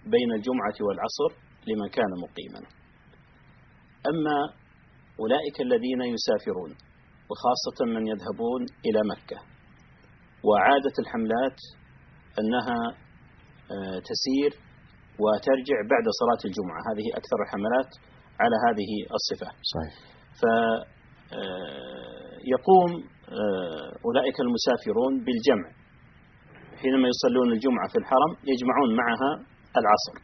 بين الجمعة والعصر لمن كان مقيما. أما أولئك الذين يسافرون وخاصة من يذهبون إلى مكة، وعادة الحملات أنها تسير وترجع بعد صلاة الجمعة، هذه أكثر الحملات على هذه الصفة. صحيح. فيقوم أولئك المسافرون بالجمع حينما يصلون الجمعة في الحرم، يجمعون معها العصر،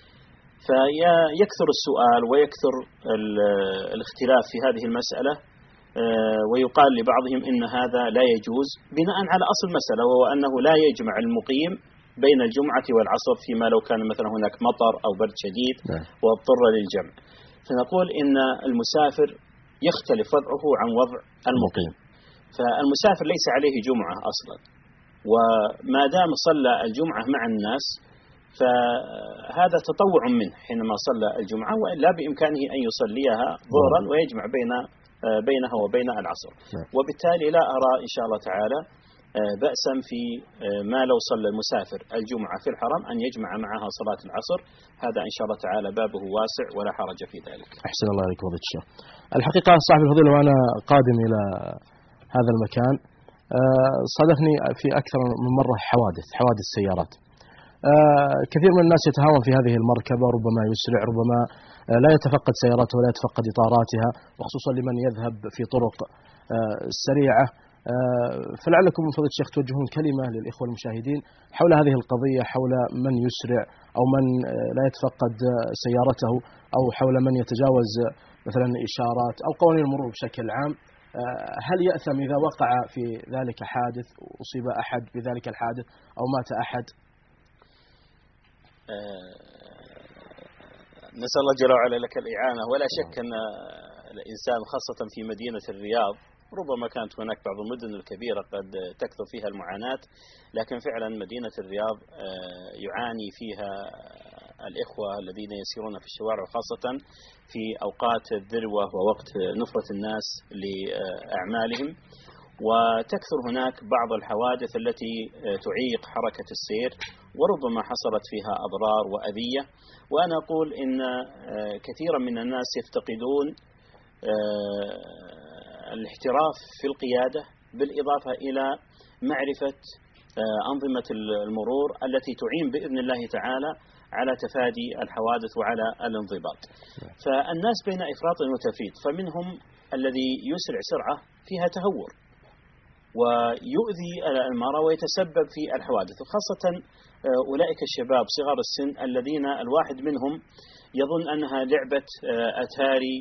فيكثر السؤال ويكثر الاختلاف في هذه المسألة، ويقال لبعضهم إن هذا لا يجوز بناء على أصل مسألة، وهو أنه لا يجمع المقيم بين الجمعة والعصر فيما لو كان مثلا هناك مطر أو برد شديد واضطر للجمع. فنقول إن المسافر يختلف وضعه عن وضع المقيم. فالمسافر ليس عليه جمعة أصلا، وما دام صلى الجمعة مع الناس فهذا تطوع منه حينما صلى الجمعة، وإلا بإمكانه أن يصليها ظهرا ويجمع بينها وبين العصر. وبالتالي لا أرى إن شاء الله تعالى بأسا في ما لو صلى المسافر الجمعة في الحرم أن يجمع معها صلاة العصر. هذا إن شاء الله تعالى بابه واسع ولا حرج في ذلك. أحسن الله عليك فضيلة الشيخ. الحقيقة صاحب الفضيلة وأنا قادم إلى هذا المكان صادفني في أكثر من مرة حوادث سيارات. كثير من الناس يتهاون في هذه المركبة، ربما يسرع، ربما لا يتفقد سيارته ولا يتفقد إطاراتها، وخصوصا لمن يذهب في طرق سريعة. فلعلكم من فضيلة الشيخ توجهون كلمة للإخوة المشاهدين حول هذه القضية، حول من يسرع أو من لا يتفقد سيارته، أو حول من يتجاوز مثلا إشارات أو قوانين المرور بشكل عام. هل يأثم إذا وقع في ذلك حادث، أصيب أحد بذلك الحادث أو مات أحد؟ نسأل الله جل وعلا لك الإعانة. ولا شك أن الإنسان خاصة في مدينة الرياض، ربما كانت هناك بعض المدن الكبيرة قد تكثر فيها المعاناة، لكن فعلا مدينة الرياض يعاني فيها الإخوة الذين يسيرون في الشوارع، وخاصة في أوقات الذروة ووقت نفرة الناس لأعمالهم، وتكثر هناك بعض الحوادث التي تعيق حركة السير وربما حصلت فيها أضرار وأذية. وأنا أقول إن كثيرا من الناس يفتقدون الاحتراف في القيادة، بالإضافة إلى معرفة أنظمة المرور التي تعين بإذن الله تعالى على تفادي الحوادث وعلى الانضباط. فالناس بين إفراط وتفريط، فمنهم الذي يسرع سرعة فيها تهور ويؤذي المرأة ويتسبب في الحوادث، وخاصة أولئك الشباب صغار السن الذين الواحد منهم يظن أنها لعبة أتاري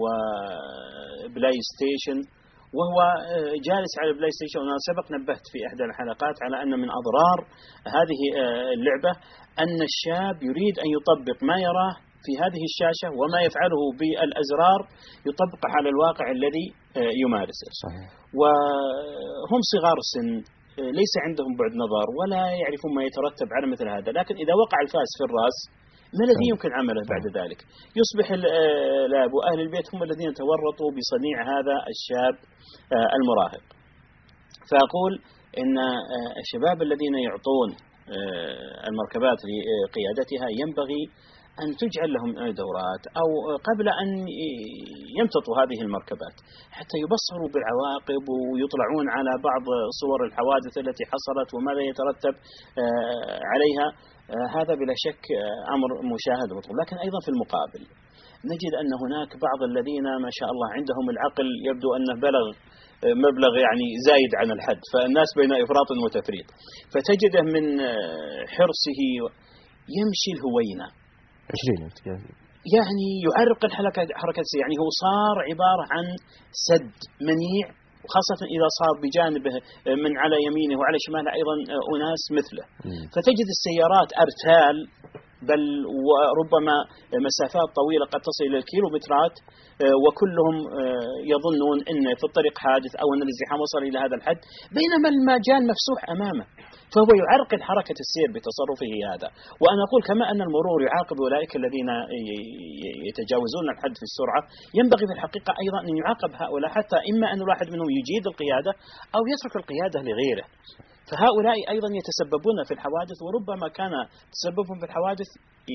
وبلاي ستيشن وهو جالس على البلاي ستيشن. وأنا سبق نبهت في إحدى الحلقات على أن من أضرار هذه اللعبة أن الشاب يريد أن يطبق ما يراه في هذه الشاشة وما يفعله بالأزرار يطبقه على الواقع الذي يمارسه. صحيح. وهم صغار السن ليس عندهم بعد نظر ولا يعرفون ما يترتب على مثل هذا، لكن إذا وقع الفاس في الرأس ما الذي يمكن عمله بعد ذلك؟ يصبح الأب وأهل البيت هم الذين تورطوا بصنيع هذا الشاب المراهق. فأقول إن الشباب الذين يعطون المركبات لقيادتها ينبغي أن تجعل لهم دورات أو قبل أن يمتطوا هذه المركبات حتى يبصروا بالعواقب ويطلعون على بعض صور الحوادث التي حصلت وماذا يترتب عليها. هذا بلا شك أمر مشاهد ومطلوب. لكن أيضا في المقابل نجد أن هناك بعض الذين ما شاء الله عندهم العقل يبدو أنه بلغ مبلغ يعني زايد عن الحد، فالناس بين إفراط وتفريط، فتجده من حرصه يمشي الهوينة 20 يعني يعرق حركة، يعني هو صار عبارة عن سد منيع، وخاصة إذا صار بجانبه من على يمينه وعلى شماله أيضا أناس مثله. فتجد السيارات أرتال، بل وربما مسافات طويلة قد تصل إلى الكيلومترات، وكلهم يظنون أن في الطريق حادث أو أن الازدحام وصل إلى هذا الحد، بينما المجال مفسوح أمامه، فهو يعرقل حركة السير بتصرفه هذا. وأنا أقول كما أن المرور يعاقب أولئك الذين يتجاوزون الحد في السرعة، ينبغي في الحقيقة أيضا أن يعاقب هؤلاء، حتى إما أن الواحد منهم يجيد القيادة أو يترك القيادة لغيره. فهؤلاء أيضا يتسببون في الحوادث، وربما كان تسببهم في الحوادث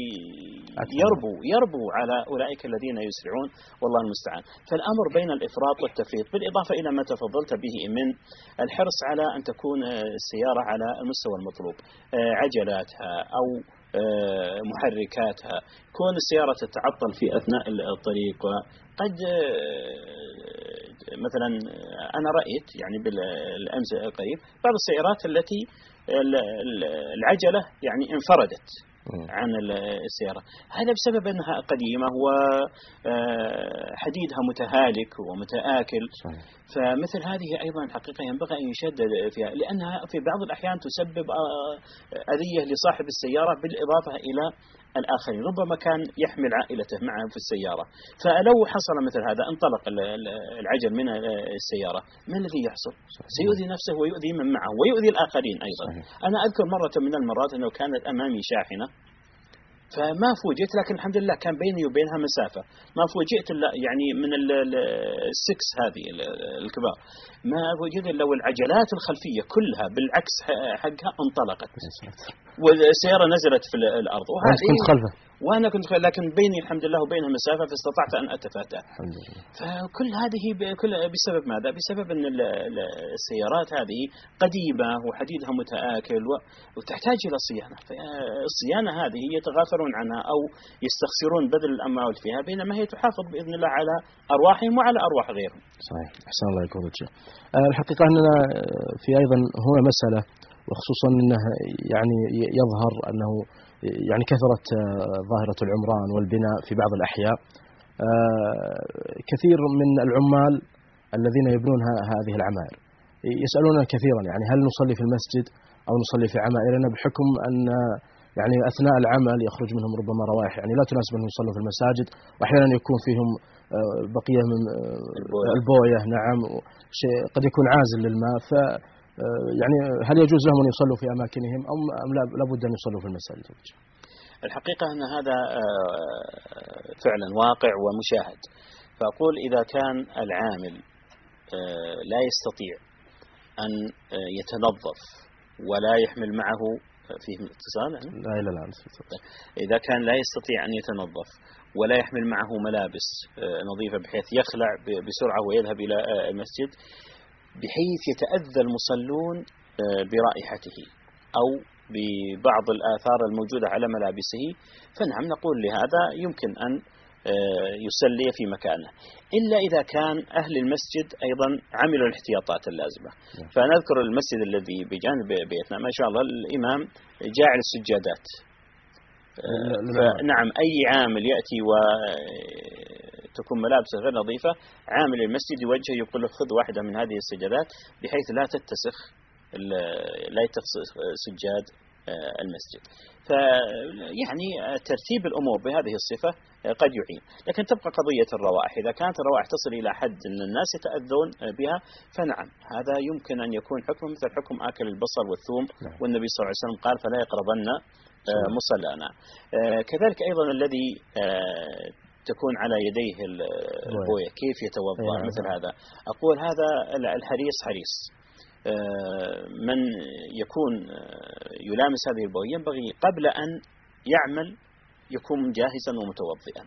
يربو على أولئك الذين يسرعون، والله المستعان. فالأمر بين الإفراط والتفريط، بالإضافة إلى ما تفضلت به من الحرص على أن تكون السيارة على المستوى المطلوب، عجلاتها أو محركاتها، كون السيارة تتعطل في أثناء الطريق. وقد مثلا أنا رأيت يعني بالأمس القريب بعض السيارات التي العجلة يعني انفردت عن السيارة، هذا بسبب أنها قديمة وحديدها متهالك ومتآكل. فمثل هذه أيضا حقيقة ينبغي أن يشدد فيها، لأنها في بعض الأحيان تسبب أذية لصاحب السيارة بالإضافة إلى الآخرين، ربما كان يحمل عائلته معه في السيارة، فلو حصل مثل هذا انطلق العجل من السيارة، ما الذي يحصل؟ سيؤذي نفسه ويؤذي من معه ويؤذي الآخرين أيضا. أنا أذكر مرة من المرات أنه كانت أمامي شاحنة، فما فوجئت، لكن الحمد لله كان بيني وبينها مسافة، ما فوجئت يعني من السكس هذه الكبار، ما فوجئت إلا والعجلات الخلفية كلها بالعكس حقها انطلقت والسيارة نزلت في الأرض. كنت خلفه وأنا كنت خلفه، لكن بيني الحمد لله وبينها مسافة، فاستطعت أن أتفادى. فكل هذه بسبب ماذا؟ بسبب أن السيارات هذه قديمة وحديدها متآكل وتحتاج إلى صيانة، فالصيانة هذه يتغافلون عنها أو يستخسرون بذل الأموال فيها، بينما هي تحافظ بإذن الله على أرواحهم وعلى أرواح غيرهم. صحيح. أحسن الله يكون وجهك. الحقيقة أننا في أيضا هنا مسألة، وخصوصا أنه يعني يظهر أنه يعني كثرت ظاهرة العمران والبناء في بعض الأحياء. كثير من العمال الذين يبنون هذه العمائر يسألون كثيرا يعني هل نصلي في المسجد أو نصلي في عمائرنا، بحكم أن يعني أثناء العمل يخرج منهم ربما روائح يعني لا تناسب أن يصلوا في المساجد، وأحيانا يكون فيهم بقية من البوية. نعم، شيء قد يكون عازل للماء. ف يعني هل يجوز لهم أن يصلوا في أماكنهم أم لابد أن يصلوا في المساجد؟ الحقيقة أن هذا فعلا واقع ومشاهد. فأقول إذا كان العامل لا يستطيع أن يتنظف ولا يحمل معه فيه اتصال لا إذا كان لا يستطيع أن يتنظف ولا يحمل معه ملابس نظيفة بحيث يخلع بسرعة ويذهب إلى المسجد، بحيث يتأذى المصلون برائحته أو ببعض الآثار الموجودة على ملابسه، فنعم نقول لهذا يمكن أن يصلي في مكانه، إلا إذا كان أهل المسجد أيضا عملوا الاحتياطات اللازمة. فنذكر المسجد الذي بجانب بيتنا ما شاء الله الإمام جاعل السجادات. نعم، أي عامل يأتي وتكون ملابسه غير نظيفة، عامل المسجد يوجه يقول له خذ واحدة من هذه السجادات بحيث لا يتسخ سجاد المسجد. فيعني ترتيب الأمور بهذه الصفة قد يعين، لكن تبقى قضية الروائح. إذا كانت الروائح تصل إلى حد أن الناس يتأذون بها، فنعم هذا يمكن أن يكون حكم مثل حكم آكل البصل والثوم، والنبي صلى الله عليه وسلم قال فلا يقربن مصلانا. كذلك أيضا الذي تكون على يديه البوية كيف يتوضأ مثل هذا، أقول هذا الحريص حريص. من يكون يلامس هذه البوية ينبغي قبل أن يعمل يكون جاهزا ومتوضئا،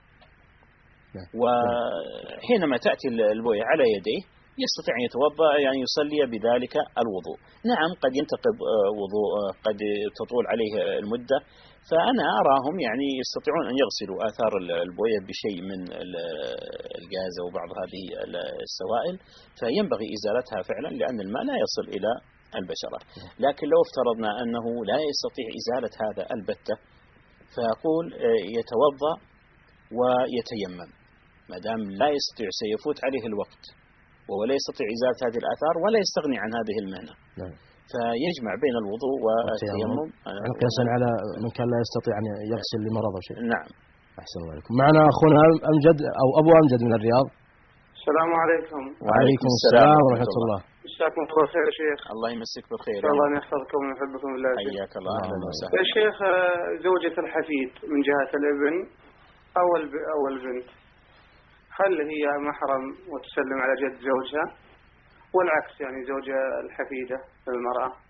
وحينما تأتي البوية على يديه يستطيع أن يتوضأ يعني يصلي بذلك الوضوء. نعم قد ينتقض وضوء، قد تطول عليه المدة، فأنا أراهم يعني يستطيعون أن يغسلوا آثار البوية بشيء من الغاز أو بعض هذه السوائل، فينبغي إزالتها فعلا لأن الماء لا يصل إلى البشرة. لكن لو افترضنا أنه لا يستطيع إزالة هذا البتة، فأقول يتوضأ ويتيمم، ما دام لا يستطيع سيفوت عليه الوقت ولا يستطيع إزالة هذه الآثار ولا يستغني عن هذه المهنة، فيجمع بين الوضوء والتيمم قياسا على من كان لا يستطيع أن يغسل لمرض أو شيء. نعم. أحسن الله عليكم. معنا أخونا أمجد أو أبو أمجد من الرياض. السلام عليكم. وعليكم السلام ورحمة الله. مساكم الله خير يا شيخ. الله يمسك بالخير. الله يحفظكم ويحبكم بالله. حياك الله. أهلا وسهلا. يا شيخ، زوجة الحفيد من جهة الابن أو البنت، هل هي محرم وتسلم على جد زوجها، والعكس يعني زوجة الحفيدة المرأة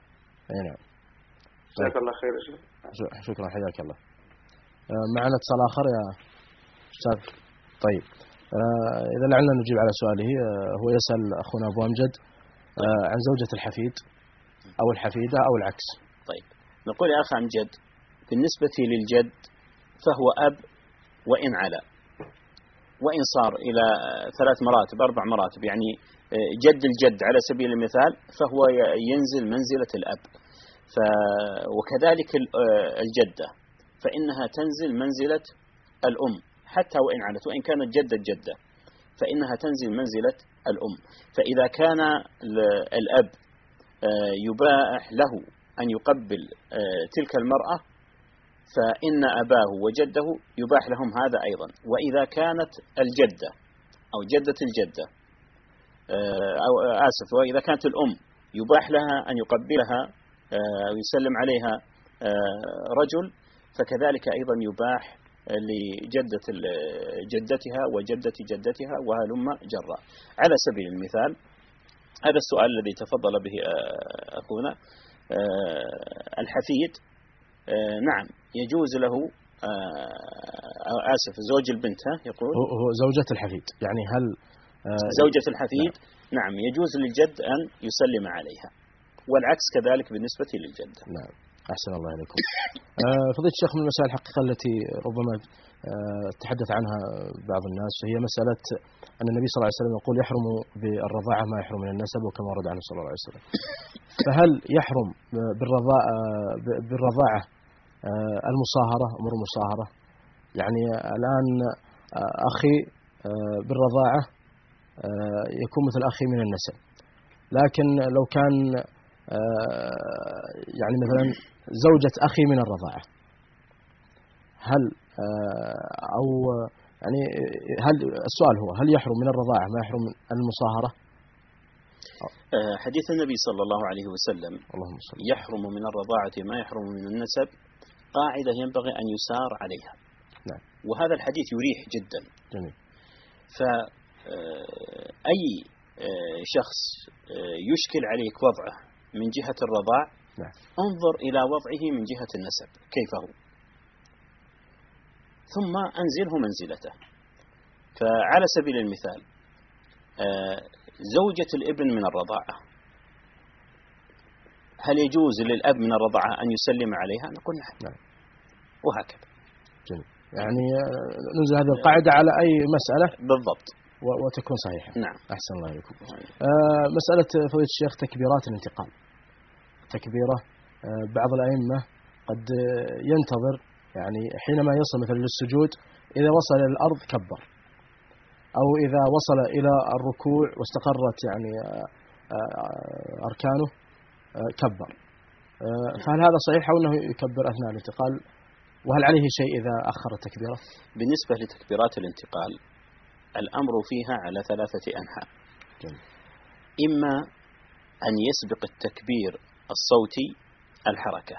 أي نعم. جزاك الله خير. شكرا حياك الله. معنا اتصال آخر يا أستاذ. طيب إذا لعلنا نجيب على سؤاله. هو يسأل أخونا أبو أمجد عن زوجة الحفيد أو الحفيدة أو العكس. طيب نقول يا أخ أمجد بالنسبة للجد فهو أب وإن علا، وإن صار إلى 3 مراتب 4 مراتب، يعني جد الجد على سبيل المثال فهو ينزل منزلة الأب، وكذلك الجدة فإنها تنزل منزلة الأم حتى وإن علت، وإن كانت جدة جدة فإنها تنزل منزلة الأم. فإذا كان الأب يباح له أن يقبل تلك المرأة فإن أباه وجده يباح لهم هذا أيضا. وإذا كانت الجدة أو جدة الجدة وإذا كانت الأم يباح لها أن يقبلها ويسلم عليها رجل، فكذلك أيضا يباح لجدة جدتها وجدة جدتها وهلم جرا. على سبيل المثال هذا السؤال الذي تفضل به أخونا الحفيد، نعم يجوز له زوج البنت يقول هو زوجة الحفيد، يعني هل زوجة الحفيد نعم يجوز للجد أن يسلم عليها، والعكس كذلك بالنسبة للجدة. نعم أحسن الله إليكم. فضيلة الشيخ من المسائل الحقيقة التي ربما تحدث عنها بعض الناس هي مسألة أن النبي صلى الله عليه وسلم يقول يحرم بالرضاعة ما يحرم من النسب، وكما ورد عنه صلى الله عليه وسلم. فهل يحرم بالرضاعة المصاهرة، أمر المصاهرة؟ يعني الآن أخي بالرضاعة يكون مثل أخي من النسب، لكن لو كان يعني مثلا زوجة أخي من الرضاعة، هل أو يعني هل السؤال هو هل يحرم من الرضاعة ما يحرم من المصاهرة؟ حديث النبي صلى الله عليه وسلم يحرم من الرضاعة ما يحرم من النسب قاعدة ينبغي أن يسار عليها. نعم. وهذا الحديث يريح جدا. جميل. فأي شخص يشكل عليك وضعه من جهة الرضاع، نعم، انظر إلى وضعه من جهة النسب كيف هو، ثم أنزله منزلته. فعلى سبيل المثال زوجة الابن من الرضاعة، هل يجوز للأب من الرضاعة أن يسلم عليها؟ نقول نعم. وهكذا. جميل. يعني ننزل هذه القاعدة على أي مسألة بالضبط وتكون صحيحة. نعم. أحسن الله عليكم. مسألة فضيلة الشيخ تكبيرات الانتقال، تكبيرة بعض الأئمة قد ينتظر يعني حينما يصل مثلا للسجود، إذا وصل إلى الأرض كبر، أو إذا وصل إلى الركوع واستقرت يعني أركانه كبر. فهل هذا صحيح أو أنه يكبر أثناء الانتقال؟ وهل عليه شيء إذا أخر التكبيرة؟ بالنسبة لتكبيرات الانتقال الأمر فيها على 3 أنحاء. جميل. إما أن يسبق التكبير الصوتي الحركة،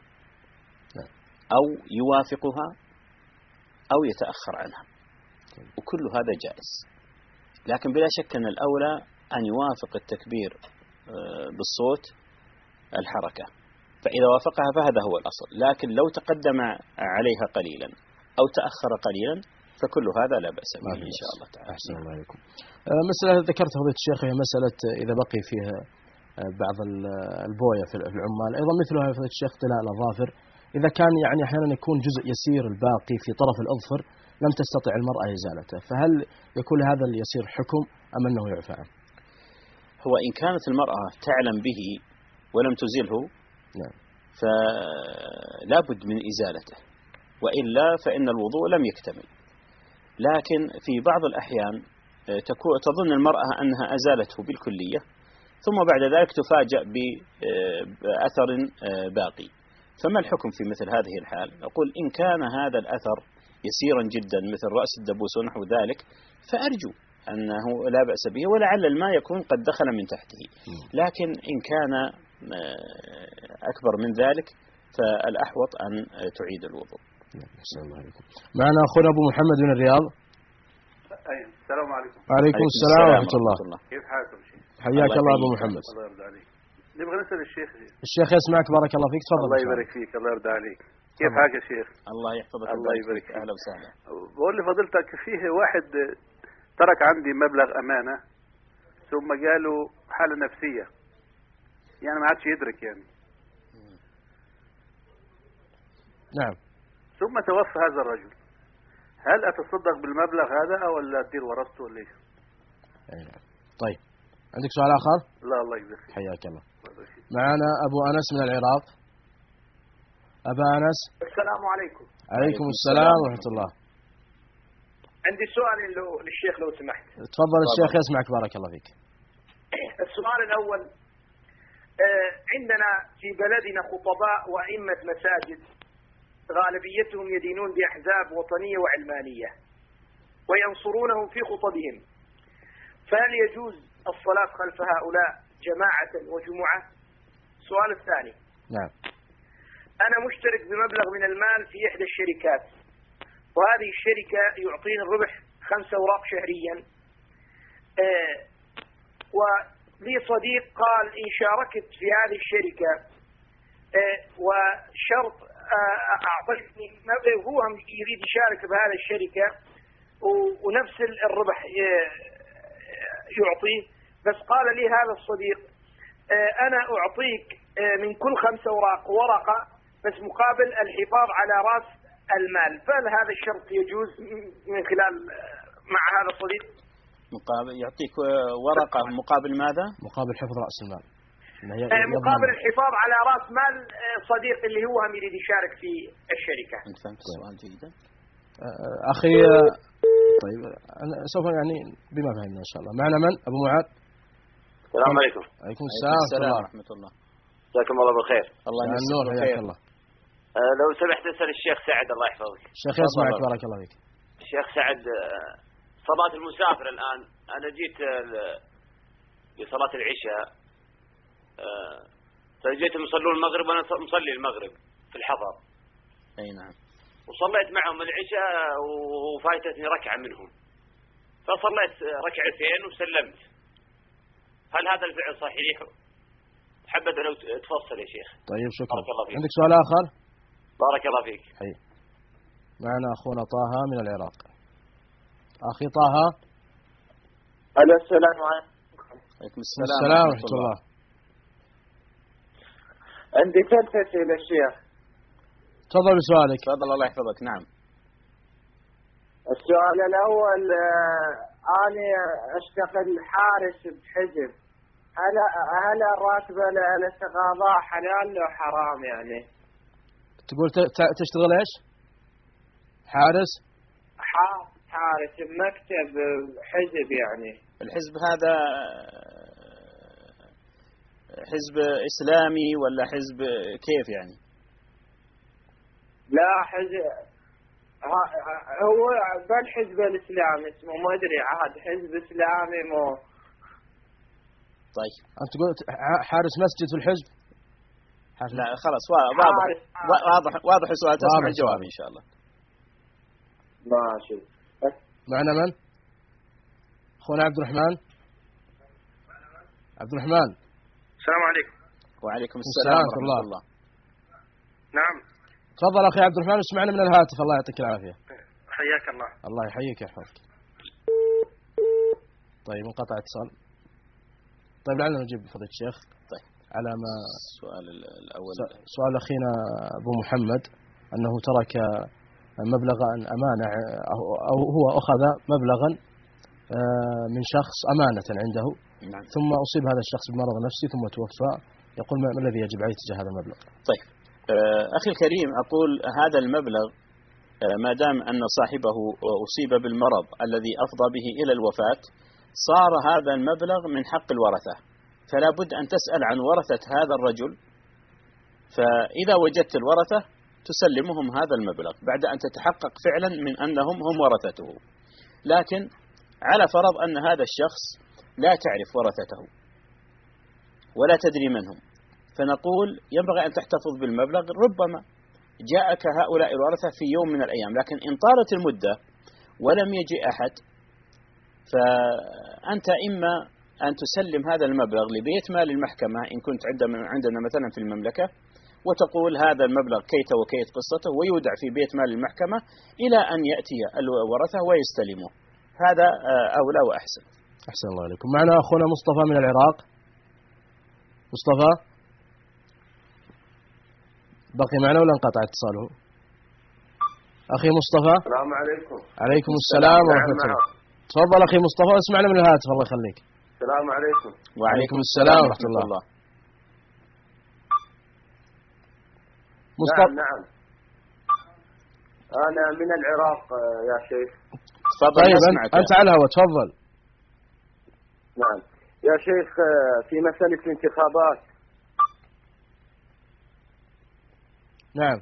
أو يوافقها أو يتأخر عنها، وكل هذا جائز. لكن بلا شك أن الأولى أن يوافق التكبير بالصوت الحركة، فإذا وافقها فهذا هو الأصل. لكن لو تقدم عليها قليلا أو تأخر قليلا فكل هذا لا بأس به إن شاء الله تعالى. أحسن الله عليكم. مسألة ذكرتها فضيلة الشيخ هي مسألة إذا بقي فيها بعض البوية في العمال، أيضا مثلها فضيلة الشيخ طلاء الأظافر، إذا كان يعني أحيانا يكون جزء يسير الباقي في طرف الأظفر لم تستطع المرأة إزالته، فهل يكون هذا اليسير حكم أم أنه يعفى عنه؟ هو إن كانت المرأة تعلم به ولم تزله، نعم، فلا بد من إزالته، وإلا فإن الوضوء لم يكتمل. لكن في بعض الأحيان تظن المرأة أنها أزالته بالكلية، ثم بعد ذلك تفاجأ بأثر باقي. فما الحكم في مثل هذه الحال؟ أقول إن كان هذا الأثر يسيرا جدا مثل رأس الدبوس ونحو ذلك فأرجو أنه لا بأس به، ولعل الماء يكون قد دخل من تحته. لكن إن كان أكبر من ذلك فالأحوط أن تعيد الوضوء. السلام عليكم. معنا أخونا أبو محمد من الرياض. السلام عليكم. وعليكم السلام ورحمة الله. كيف حالكم شيخ؟ حياك الله أبو محمد. الله يرضى عليك. نبغى نسأل الشيخ. الشيخ يسمعك بارك الله فيك، تفضل. الله يبارك فيك، الله يرضى عليك. كيف حالك يا شيخ؟ الله يحفظك. الله يبارك فيك. أهلا وسهلا. بقول لفضيلتك فيه واحد ترك عندي مبلغ أمانة ثم جاله حالة نفسية، يعني ما عادش يدرك يعني. نعم. ثم توفى هذا الرجل، هل أتصدق بالمبلغ هذا أو ولا أدير ورثته ولا إيش؟ طيب، عندك سؤال آخر؟ لا الله يجزاك. حياك الله. معنا أبو أنس من العراق. أبا أنس. السلام عليكم. عليكم السلام ورحمة الله. عندي سؤال للشيخ لو سمحت. تفضل الشيخ يسمعك بارك الله فيك. السؤال الأول، عندنا في بلدنا خطباء وأئمة مساجد غالبيتهم يدينون بأحزاب وطنية وعلمانية وينصرونهم في خطبهم، فهل يجوز الصلاة خلف هؤلاء جماعة وجمعة؟ السؤال الثاني، نعم. أنا مشترك بمبلغ من المال في إحدى الشركات، وهذه الشركة يعطيني الربح 5 أوراق شهريا، ولي صديق قال إن شاركت في هذه الشركة وشرط أعطيتني، هو يريد يشارك بهذه الشركة ونفس الربح يعطيه، بس قال لي هذا الصديق أنا أعطيك من كل 5 أوراق ورقة بس مقابل الحفاظ على رأس المال، فهل هذا الشرط يجوز من خلال مع هذا الصديق؟ مقابل يعطيك ورقة مقابل ماذا؟ مقابل حفظ رأس المال. مقابل الحفاظ على رأس مال صديق اللي هو هم يريد يشارك في الشركة. أنت فهمت السؤال جيدا؟ أخي طيب أنا سوف يعني بما فهمنا إن شاء الله. معنا من؟ أبو معاذ. السلام عليكم. عليكم السلام ورحمة الله. جزاكم الله بالخير. الله ينور حياك الله. لو سمحت اسال الشيخ سعد الله يحفظك. الشيخ يسمعك بارك الله فيك. الشيخ سعد، صلاة المسافر الآن أنا جيت لصلاة العشاء، فجيت يصلون المغرب وأنا مصلي المغرب في الحضر. أي نعم. وصليت معهم العشاء وفايتتني ركعة منهم، فصليت ركعتين وسلمت. هل هذا الفعل صحيح؟ حبذا لو تفصل يا شيخ. طيب شكرا. بارك الله فيك. عندك سؤال آخر؟ بارك الله فيك. حي. معنا أخونا طه من العراق. أخي طه. السلام عليكم. عليكم السلام ورحمة الله. عندي 3 أسئلة الشيخ. تفضل بسؤالك. تفضل الله يحفظك. نعم. السؤال الأول، أنا أشتغل حارس بحزب، هل الراتب الاستقاضاء حلال أو حرام يعني؟ تقول تشتغل إيش؟ حارس بمكتب حزب يعني. الحزب هذا حزب إسلامي ولا حزب كيف يعني؟ لا حزب هو بالحزب الإسلامي اسمه ما أدري عاد حزب إسلامي مو. طيب أنت تقول حارس مسجد في الحزب؟ لا خلاص واضح السؤال، تسمع الجواب إن شاء الله. ماشي. معنا من؟ أخونا عبد الرحمن. عبد الرحمن. السلام عليكم. وعليكم السلام ورحمة الله. نعم. تفضل أخي عبد الرحمن، اسمعنا من الهاتف. الله يعطيك العافية. حياك الله. الله يحييك يحفظك. طيب انقطع اتصال. طيب لعلنا نجيب بفضل الشيخ. طيب على ما السؤال الأول، سؤال أخينا أبو محمد أنه ترك مبلغا أمانة أو هو أخذ مبلغا من شخص أمانة عنده. نعم. ثم أصيب هذا الشخص بمرض نفسي ثم توفى، يقول ما الذي يجب عليه تجاه هذا المبلغ؟ طيب أخي الكريم، أقول هذا المبلغ ما دام أن صاحبه أصيب بالمرض الذي أفضى به إلى الوفاة، صار هذا المبلغ من حق الورثة، فلا بد أن تسأل عن ورثة هذا الرجل، فإذا وجدت الورثة تسلمهم هذا المبلغ بعد أن تتحقق فعلا من أنهم هم ورثته. لكن على فرض أن هذا الشخص لا تعرف ورثته ولا تدري من هم، فنقول ينبغي أن تحتفظ بالمبلغ، ربما جاءك هؤلاء الورثة في يوم من الأيام، لكن إن طالت المدة ولم يجي أحد فأنت إما أن تسلم هذا المبلغ لبيت مال المحكمة إن كنت عندنا مثلا في المملكة، وتقول هذا المبلغ كيت وكيت قصته، ويودع في بيت مال المحكمة إلى أن يأتي الورثة ويستلموا. هذا أولى وأحسن. أحسن الله عليكم. معنا أخونا مصطفى من العراق. مصطفى بقي معنا ولا انقطع اتصاله؟ أخي مصطفى. السلام عليكم. عليكم السلام ورحمة الله. تفضل أخي مصطفى، اسمعنا من الهاتف الله يخليك. السلام عليكم. وعليكم السلام ورحمة الله. مصطفى. نعم أنا من العراق يا شيخ. تفضل. طيب أنت على الهواء تفضل. نعم يا شيخ، في مسألة الانتخابات. نعم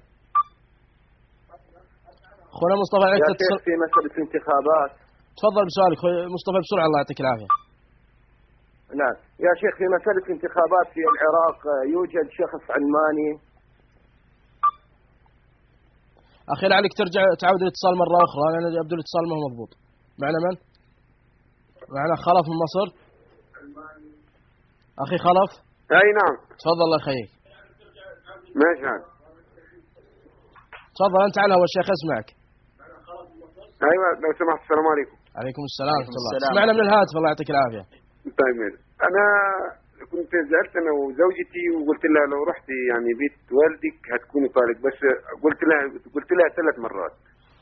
أخونا مصطفى عليك يا شيخ في مسألة الانتخابات. تفضل بسؤالك مصطفى بسرعة الله يعطيك العافية. نعم يا شيخ في مسألة الانتخابات في العراق يوجد شخص علماني. أخي لعلك ترجع تعود الاتصال مرة أخرى لأن يبدو الاتصال ما هو مضبوط. معنا من؟ معنا خلف من مصر. أخي خلف. أي نعم. تفضل الله يخليك. ماشي. تفضل أنت على هو الشيخ أسمعك. أيوة لو سمحت. السلام عليكم. عليكم السلام ورحمة الله. اسمعنا من الهاتف الله يعطيك العافية. طيب أنا كنت زعلت أنا وزوجتي وقلت لها لو رحتي يعني بيت والدك هتكوني طالق، بس قلت لها 3 مرات.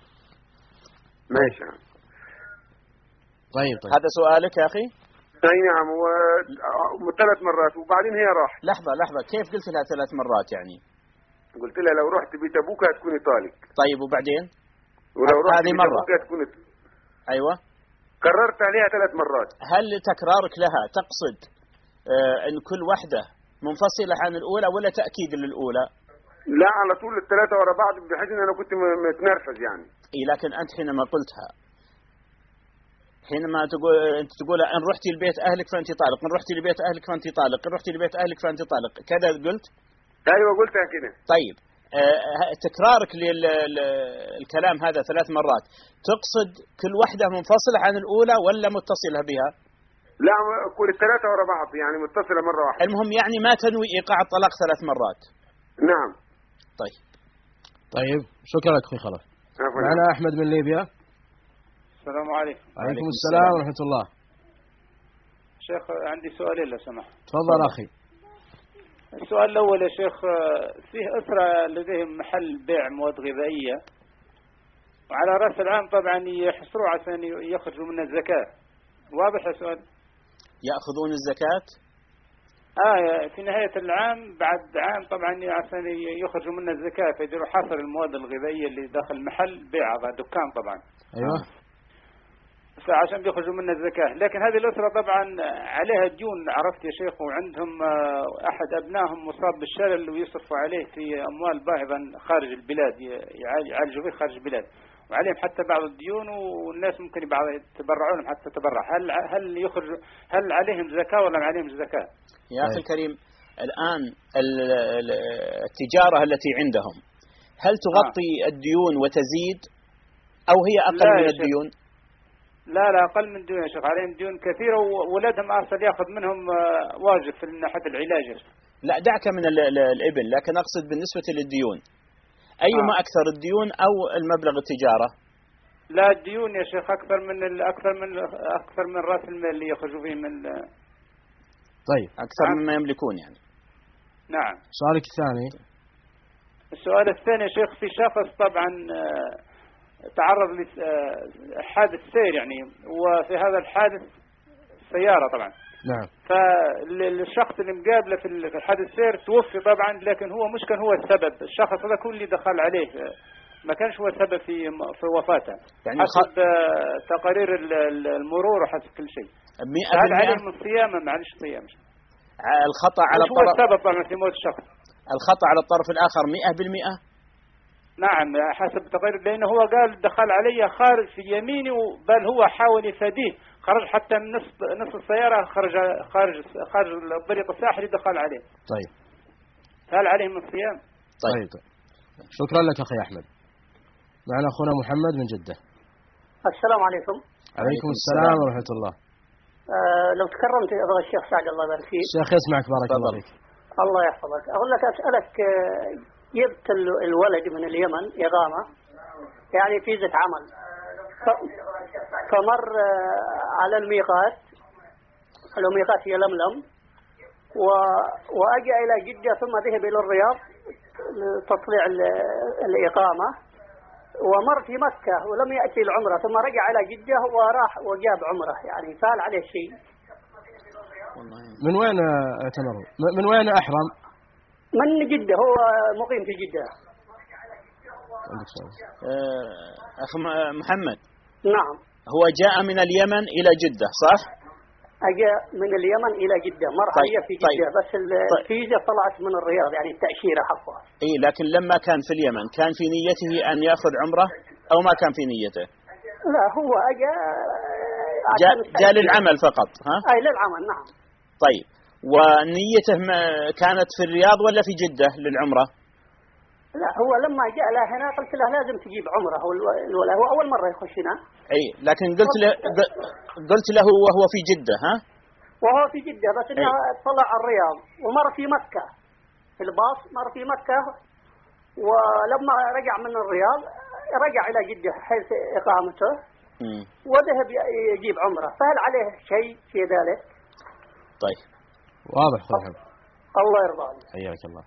ماشي. طيب هذا سؤالك يا أخي؟ أي نعم، 3 مرات وبعدين هي راحت. لحظة كيف قلت لها 3 مرات يعني؟ قلت لها لو رحت بيت أبوك هتكوني طالق. طيب وبعدين؟ ولو رحت هذه بيت مرة أبوك هتكوني. أيوة. كررت عليها 3 مرات. هل تكرارك لها تقصد أن كل واحدة منفصلة عن الأولى ولا تأكيد للأولى؟ لا على طول ال3 ورا بعض، بحيث أن أنا كنت متنرفز يعني. إيه لكن أنت حينما قلتها، حينما أنت تقول إن رحتي لبيت أهلك فأنت طالق، إن رحتي لبيت أهلك فأنت طالق، إن رحتي لبيت أهلك فأنت طالق، كذا قلت؟ أيوة قلتها كده. طيب تكرارك للكلام هذا 3 مرات تقصد كل واحدة منفصلة عن الأولى ولا متصلة بها؟ لا كل ال3 ورا بعض يعني متصلة مرة واحدة. المهم يعني ما تنوي إيقاع الطلاق 3 مرات. نعم. طيب شكرا لك أخي خلف. معنا أحمد من ليبيا. السلام عليكم. عليكم السلام ورحمة الله. شيخ عندي سؤالين لو سمحت. تفضل أخي. السؤال الأول يا شيخ، فيه أسرة لديهم محل بيع مواد غذائية، وعلى رأس العام طبعا يحصروا عشان يخرجوا من الزكاة. واضح السؤال؟ يأخذون الزكاة؟ في نهاية العام بعد عام طبعا عشان يخرجوا من الزكاة فيجروا حصر المواد الغذائية اللي داخل محل بيع هذا دكان طبعا. أيوة. فعشان بيخرجوا من الزكاة، لكن هذه الأسرة طبعا عليها ديون عرفت يا شيخ، وعندهم أحد أبنائهم مصاب بالشلل ويصرفوا عليه في أموال باهظا خارج البلاد، يعالجوا فيه خارج البلاد، وعليهم حتى بعض الديون والناس ممكن يتبرعون حتى تبرع. هل عليهم زكاة ولا ما عليهم زكاة؟ يا أخي الكريم الآن التجارة التي عندهم هل تغطي الديون وتزيد أو هي أقل من الديون؟ لا أقل من ديون يا شيخ، عليهم ديون كثيرة وولدهم أصلا يأخذ منهم واجب في ناحية العلاج. لا دعك من الإبل، لكن أقصد بالنسبة للديون أيما أكثر الديون أو المبلغ التجارة؟ لا الديون يا شيخ أكثر من رأس المال اللي يخرجوا فيه من. طيب أكثر مما يملكون يعني. نعم. سؤالك الثاني. السؤال الثاني يا شيخ، في شخص طبعا تعرض لحادث سير يعني، وفي هذا الحادث سيارة طبعا. نعم. فالشخص اللي مقابله في الحادث سير توفي طبعا، لكن هو مش كان هو السبب، الشخص هذا كل اللي دخل عليه ما كانش هو السبب في وفاته يعني حسب تقارير المرور وحسب كل شيء. هل عليه من صيامه؟ معلش صيام. الخطأ على الطرف هو السبب طبعا في موت الشخص. الخطأ على الطرف الآخر 100%. نعم حسب تقارير، لأنه هو قال دخل علي خارج في يميني، بل هو حاول يفاديه، خرج حتى من نصف السيارة، خارج الطريق الساحلي دخل عليه. طيب هل عليه من صيام؟ طيب شكرا لك أخي أحمد. معنا أخونا محمد من جدة. السلام عليكم. عليكم السلام ورحمة الله. لو تكرمت يا أبغى الشيخ سعد الله يبارك فيك. الشيخ يسمعك بارك الله فيك. الله يحفظك. أقول لك أسألك، جبت الولد من اليمن إقامة يعني فيزة عمل، فمر على الميقات هي لملم، وأجى إلى جدة ثم ذهب إلى الرياض لتطليع الإقامة، ومر في مكة ولم يأتي العمرة، ثم رجع إلى جدة وراح وجاب عمرة، يعني فعل عليه شيء. من وين اعتمر؟ من وين أحرم؟ من جدة، هو مقيم في جدة. أخ محمد. نعم. هو جاء من اليمن إلى جدة صح؟ أجا من اليمن إلى جدة، مرحلة في جدة. بس الفيزا طلعت من الرياض، يعني التأشيرة حقها. إيه، لكن لما كان في اليمن كان في نيته أن يأخذ عمرة أو ما كان في نيته؟ لا، هو أجا جاء للعمل فقط، ها؟ أي للعمل، نعم. طيب، ونيته كانت في الرياض ولا في جدة للعمرة؟ لا، هو لما جاء له هنا قلت له لازم تجيب عمرة، هو أول مرة يخش هنا. أي، لكن قلت له وهو في جدة، ها؟ وهو في جدة، بس إنه طلع الرياض ومر في مكة في الباص، مر في مكة، ولما رجع من الرياض رجع إلى جدة حيث إقامته، وذهب يجيب عمرة، فهل عليه شيء في ذلك؟ طيب، واضح طبعا. الله يرضى عليك. حياك الله.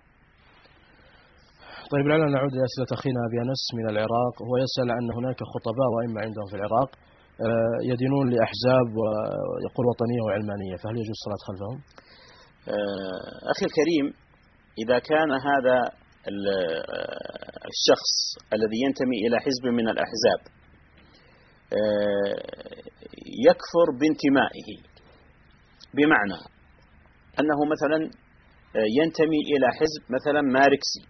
طيب، الآن نعود إلى أسئلة أخينا أبي أنس من العراق. هو يسأل أن هناك خطباء وأئمة عندهم في العراق يدينون لأحزاب ويقول وطنية وعلمانية، فهل يجوز الصلاة خلفهم؟ أخي الكريم، إذا كان هذا الشخص الذي ينتمي إلى حزب من الأحزاب يكفر بانتمائه، بمعنى أنه مثلا ينتمي إلى حزب مثلا ماركسي،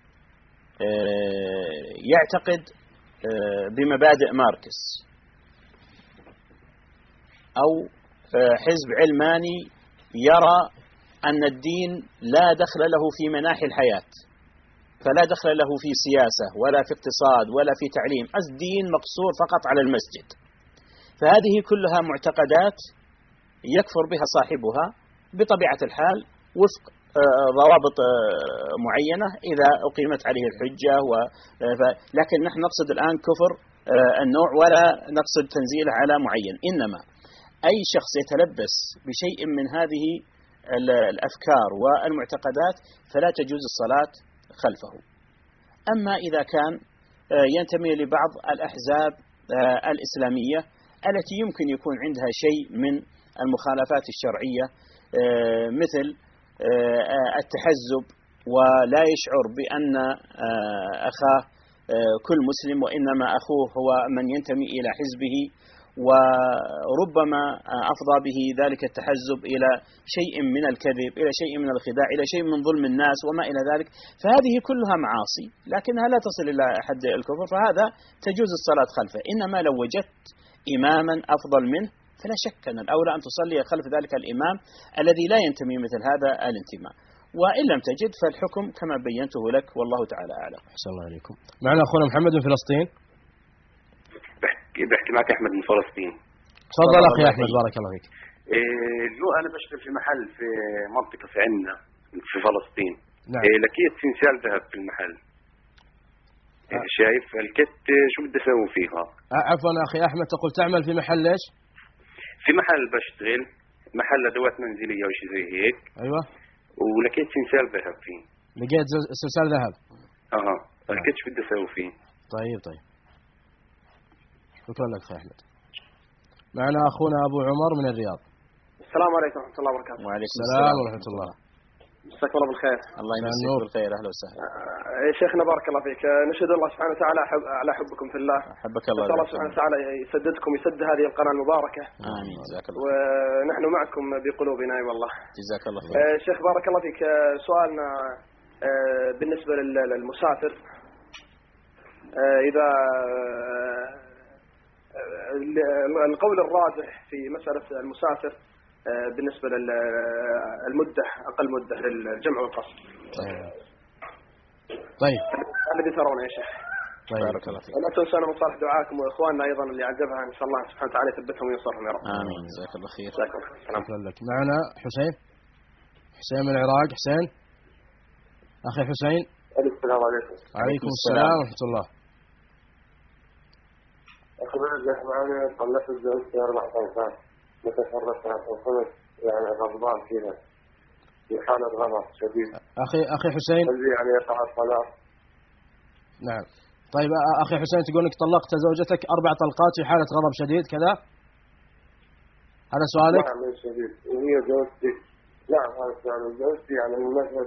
يعتقد بمبادئ ماركس، أو حزب علماني يرى أن الدين لا دخل له في مناحي الحياة، فلا دخل له في سياسة ولا في اقتصاد ولا في تعليم، الدين مقصور فقط على المسجد، فهذه كلها معتقدات يكفر بها صاحبها بطبيعة الحال وفق ضوابط معينة إذا أقيمت عليه الحجة. لكن نحن نقصد الآن كفر النوع ولا نقصد تنزيله على معين، إنما أي شخص يتلبس بشيء من هذه الأفكار والمعتقدات فلا تجوز الصلاة خلفه. أما إذا كان ينتمي لبعض الأحزاب الإسلامية التي يمكن يكون عندها شيء من المخالفات الشرعية، مثل التحزب، ولا يشعر بأن أخاه كل مسلم وإنما أخوه هو من ينتمي إلى حزبه، وربما أفضى به ذلك التحزب إلى شيء من الكذب، إلى شيء من الخداع، إلى شيء من ظلم الناس وما إلى ذلك، فهذه كلها معاصي لكنها لا تصل إلى حد الكفر، فهذا تجوز الصلاة خلفه. إنما لو وجدت إماما أفضل منه فلا شك أن الأولى أن تصلي خلف ذلك الإمام الذي لا ينتمي مثل هذا الانتماء، وإن لم تجد فالحكم كما بينته لك والله تعالى أعلم. أحسن الله عليكم. معنا أخونا محمد من فلسطين. بحكي معك أحمد من فلسطين. تفضل أخي أحمد بارك الله فيك. أنا بشتغل في محل في منطقة في عندنا في فلسطين. نعم. لقيت تمثال ذهب في المحل. شايف الكت، شو بدي أسوي فيها؟ عفوا أخي أحمد، تقول تعمل في محل ليش؟ في محل بشتغل، محل أدوات منزلية أو شيء زي هيك. أيوة. ولقيت تمثال ذهب فيه. لقيت سلسال ذهب. الكت شو بدي أسوي فيه؟ طيب. شكرا لك أخي أحمد. معنا أخونا أبو عمر من الرياض. السلام عليكم ورحمة الله وبركاته. وعليكم السلام ورحمة الله. مساك الله بالخير. الله يمسيك بالخير، أهلا وسهلا. يا شيخنا بارك الله فيك، نشهد الله سبحانه وتعالى على حبكم في الله. حبك الله. الله سبحانه وتعالى يسددكم، يسد هذه القناة المباركة. آمين. جزاك الله. ونحن معكم بقلوبنا اي والله. جزاك الله خير. شيخ بارك الله فيك، سؤالنا بالنسبة للمسافر، إذا القول الراجح في مسألة المسافر بالنسبة للمدة، أقل مدة للجمع والقصر. طيب. الذي ترونه يا شيخ؟ طيب. بارك الله فيك. ولا تنسونا من صالح دعائكم واخواننا ايضا اللي عذبها ان شاء الله سبحانه وتعالى يثبتهم وينصرهم يا رب. امين. جزاك الله خير. شكرا لك. معنا حسين من العراق. حسين اخي حسين. السلام عليكم. وعليكم السلام ورحمة الله. أخي بالله معنا طلعت زوجتي 4 سنوات متفرقة وكنت يعني غضبان فيها في حالة غضب شديد. أخي حسين. هل يعني يقع الطلاق؟ نعم. طيب أخي حسين تقول إنك طلقت زوجتك 4 طلقات في حالة غضب شديد كذا؟ هذا سؤالك؟ نعم شديد. وهي زوجتي. نعم هذا سؤال. زوجتي يعني من مذهب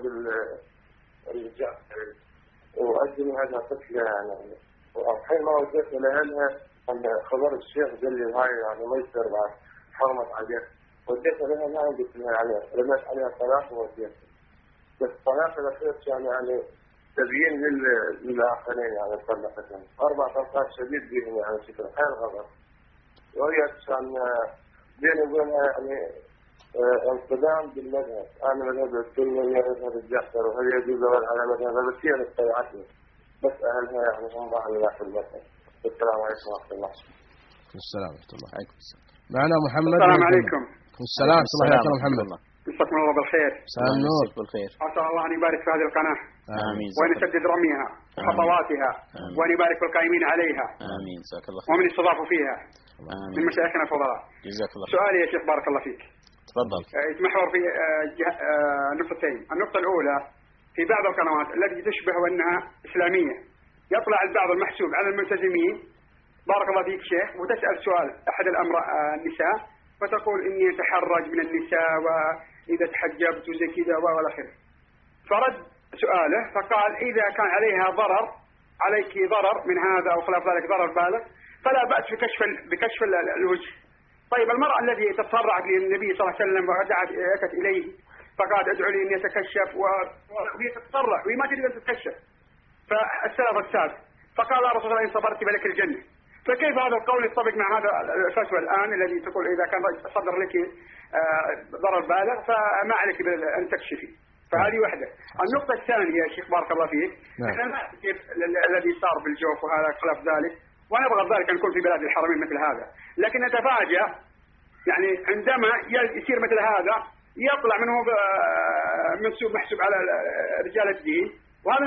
الجعفري وأقدم هذا طفلة يعني وحينما وجدت لأهلها أن خبر الشيخ قال لي هاي يعني ما يصير بعد حرمت عليك. وديت لها ما قلت لها يعني رميت عليها طلاق ووديت. بس الطلاق الأخير كان يعني تبيين للآخرين يعني طلقتهم 4 طلقات شديد بهم يعني شكل حيل غضب. وهي كان بيني وبينها يعني انصدام بالمذهب. أنا مذهب السنة وهي مذهب الجعفر وهل يجوز على مذهب بس هي استيعتني. بس أهلها يعني هم ضاعوا لها في المذهب. السلام عليكم ورحمة الله. السلام ورحمة الله. عليكم السلام. معنا محمد. السلام عليكم. السلام ورحمة الله وبركاته محمد. مساكم الله بالخير. مساء النور. بالخير. أسأل الله أن يبارك في هذه القناة. آمين. وأن يسدد رميها وخطواتها وأن يبارك في القائمين عليها. آمين. جزاك الله خير. ومن استضافوا فيها. آمين. من مشايخنا الفضلاء. جزاك الله خير. سؤالي يا شيخ بارك الله فيك. تفضل. يتمحور في نقطتين. النقطة الأولى في بعض القنوات التي تشبه أنها إسلامية يطلع البعض المحسوب على الملتزمين بارك الله فيك شيخ وتسأل سؤال أحد النساء فتقول إني أتحرج من النساء وإذا تحجبت وزي كذا ولا خير. فرد سؤاله فقال إذا كان عليها عليك ضرر من هذا أو خلاف ذلك ضرر بالغ فلا بأس بكشف الوجه. طيب المرأة التي تتطرعت للنبي صلى الله عليه وسلم وأتت إليه فقال ادعو لي أن يتكشف وهي تتطرع وهي ما تريد أن تتكشف فالسلف السادس فقال يا رسول الله إن صبرت فلك الجنة. فكيف هذا القول يطبق مع هذا الفتوى الآن الذي تقول إذا كان صدر لك ضرر بالغ فما عليك أن تكشفي. فهذه واحدة. النقطة الثانية يا شيخ بارك الله فيك الذي صار بالجوف وهذا خلاف ذلك وأنا أبغض ذلك أن نكون في بلاد الحرمين مثل هذا لكن نتفاجأ يعني عندما يصير مثل هذا يطلع منه محسوب على رجال الدين وهذا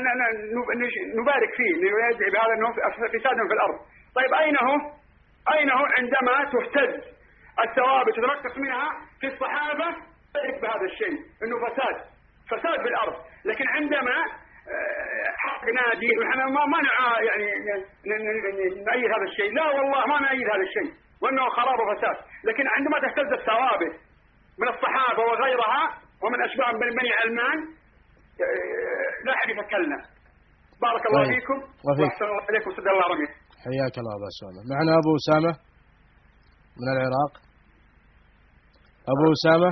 نبارك فيه يدعي بهذا أنه فساد في الأرض. طيب أين هو عندما تهتز الثوابت وتنقص منها في الصحابة يدرك بهذا الشيء أنه فساد في الأرض. لكن عندما حق نادي ونحن ما يعني نؤيد هذا الشيء لا والله ما نؤيد هذا الشيء وأنه خراب وفساد. لكن عندما تهتز الثوابت من الصحابة وغيرها ومن أشباه بني علمان لا أحد يفكرنا. بارك الله فيكم وأحسن الله إليكم سد الله رمي. حياك الله أبو أسامة. معنا أبو أسامة من العراق. أبو أسامة.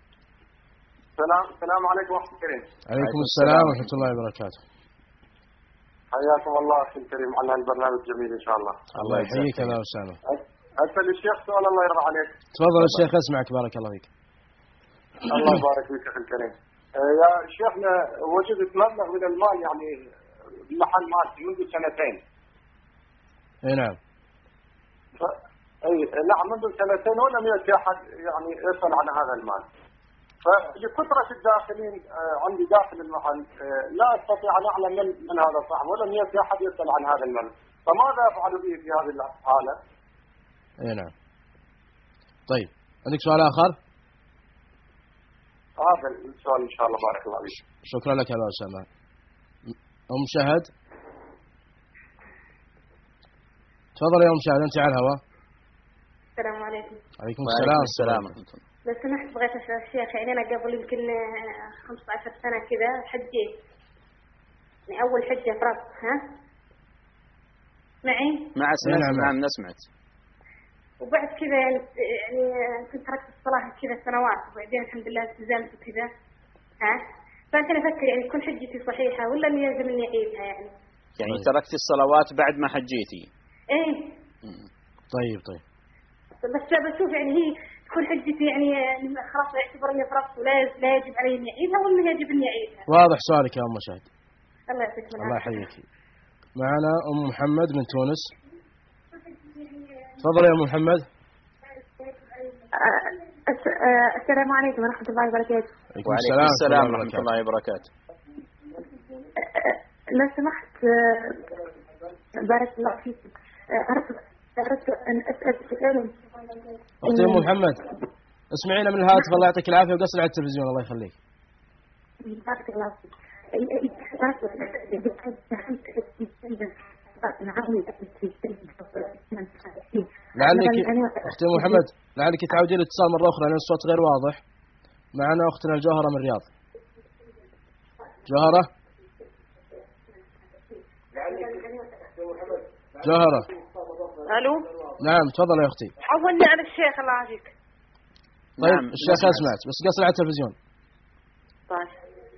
السلام عليكم ورحمة الله وبركاته. عليكم السلام ورحمة الله وبركاته. حياكم الله أخي الكريم على البرنامج الجميل إن شاء الله. الله يحييك يا أبو أسامة. أسأل الشيخ سؤال الله يرضى عليك. تفضل الشيخ أسمعك بارك الله فيك. الله يبارك فيك أخي الكريم. يا شيخنا وجدت مبلغ من المال يعني محل مالتي منذ 2 سنين. اي نعم. نعم منذ 2 سنين ولم يأتي أحد يعني يسأل عن هذا المال. فلكثرة الداخلين عندي داخل المحل لا أستطيع أن أعلم من هذا صاحب ولم يأتي أحد يسأل عن هذا المال. فماذا أفعل به في هذه الحالة؟ اي نعم. طيب عندك سؤال آخر؟ هذا السؤال إن شاء الله بارك الله فيك. شكرا لك يا أبو أسامة. أم شهد. تفضل يا أم شهد أنت على الهواء. السلام عليكم. عليكم السلام. لو سمحت بغيت أسأل الشيخ يعني أنا قبل يمكن 15 سنة كذا حجيت يعني أول حجة فرض معي؟ نعم نسمعت. وبعد كذا يعني كنت تركت الصلاة كذا سنوات وبعدين الحمد لله التزمت وكذا فأنت أفكر يعني تكون حجتي صحيحة ولا يلزم إني أعيدها يعني تركت الصلوات بعد ما حجيتي. إيه. طيب. بس بشوف يعني هي تكون حجتي يعني خلاص اعتبر اني فرضت ولا يجب علي اني اعيدها ولا يجب اني اعيدها. واضح سؤالك يا ام شهد. الله يعطيك العافيه. الله يحييك. معنا أم محمد من تونس. تفضل يا أم محمد. السلام عليكم ورحمة الله وبركاته. وعليكم السلام ورحمة الله وبركاته. لو سمحت بارك الله فيك، أردت أن أسأل سؤال. أختي أم محمد اسمعينا من الهاتف، الله يعطيك العافية، وقصر على التلفزيون الله يخليك. بارك الله فيك. لعلك أختي أم محمد لعلك تعودين الاتصال مرة أخرى لأن الصوت غير واضح. معنا أختنا الجوهرة من الرياض. جوهرة جوهرة. الو. نعم تفضل يا اختي. حولني على الشيخ الله يعافيك. طيب نعم. الشيخ سمعت بس قصر على التلفزيون. طيب.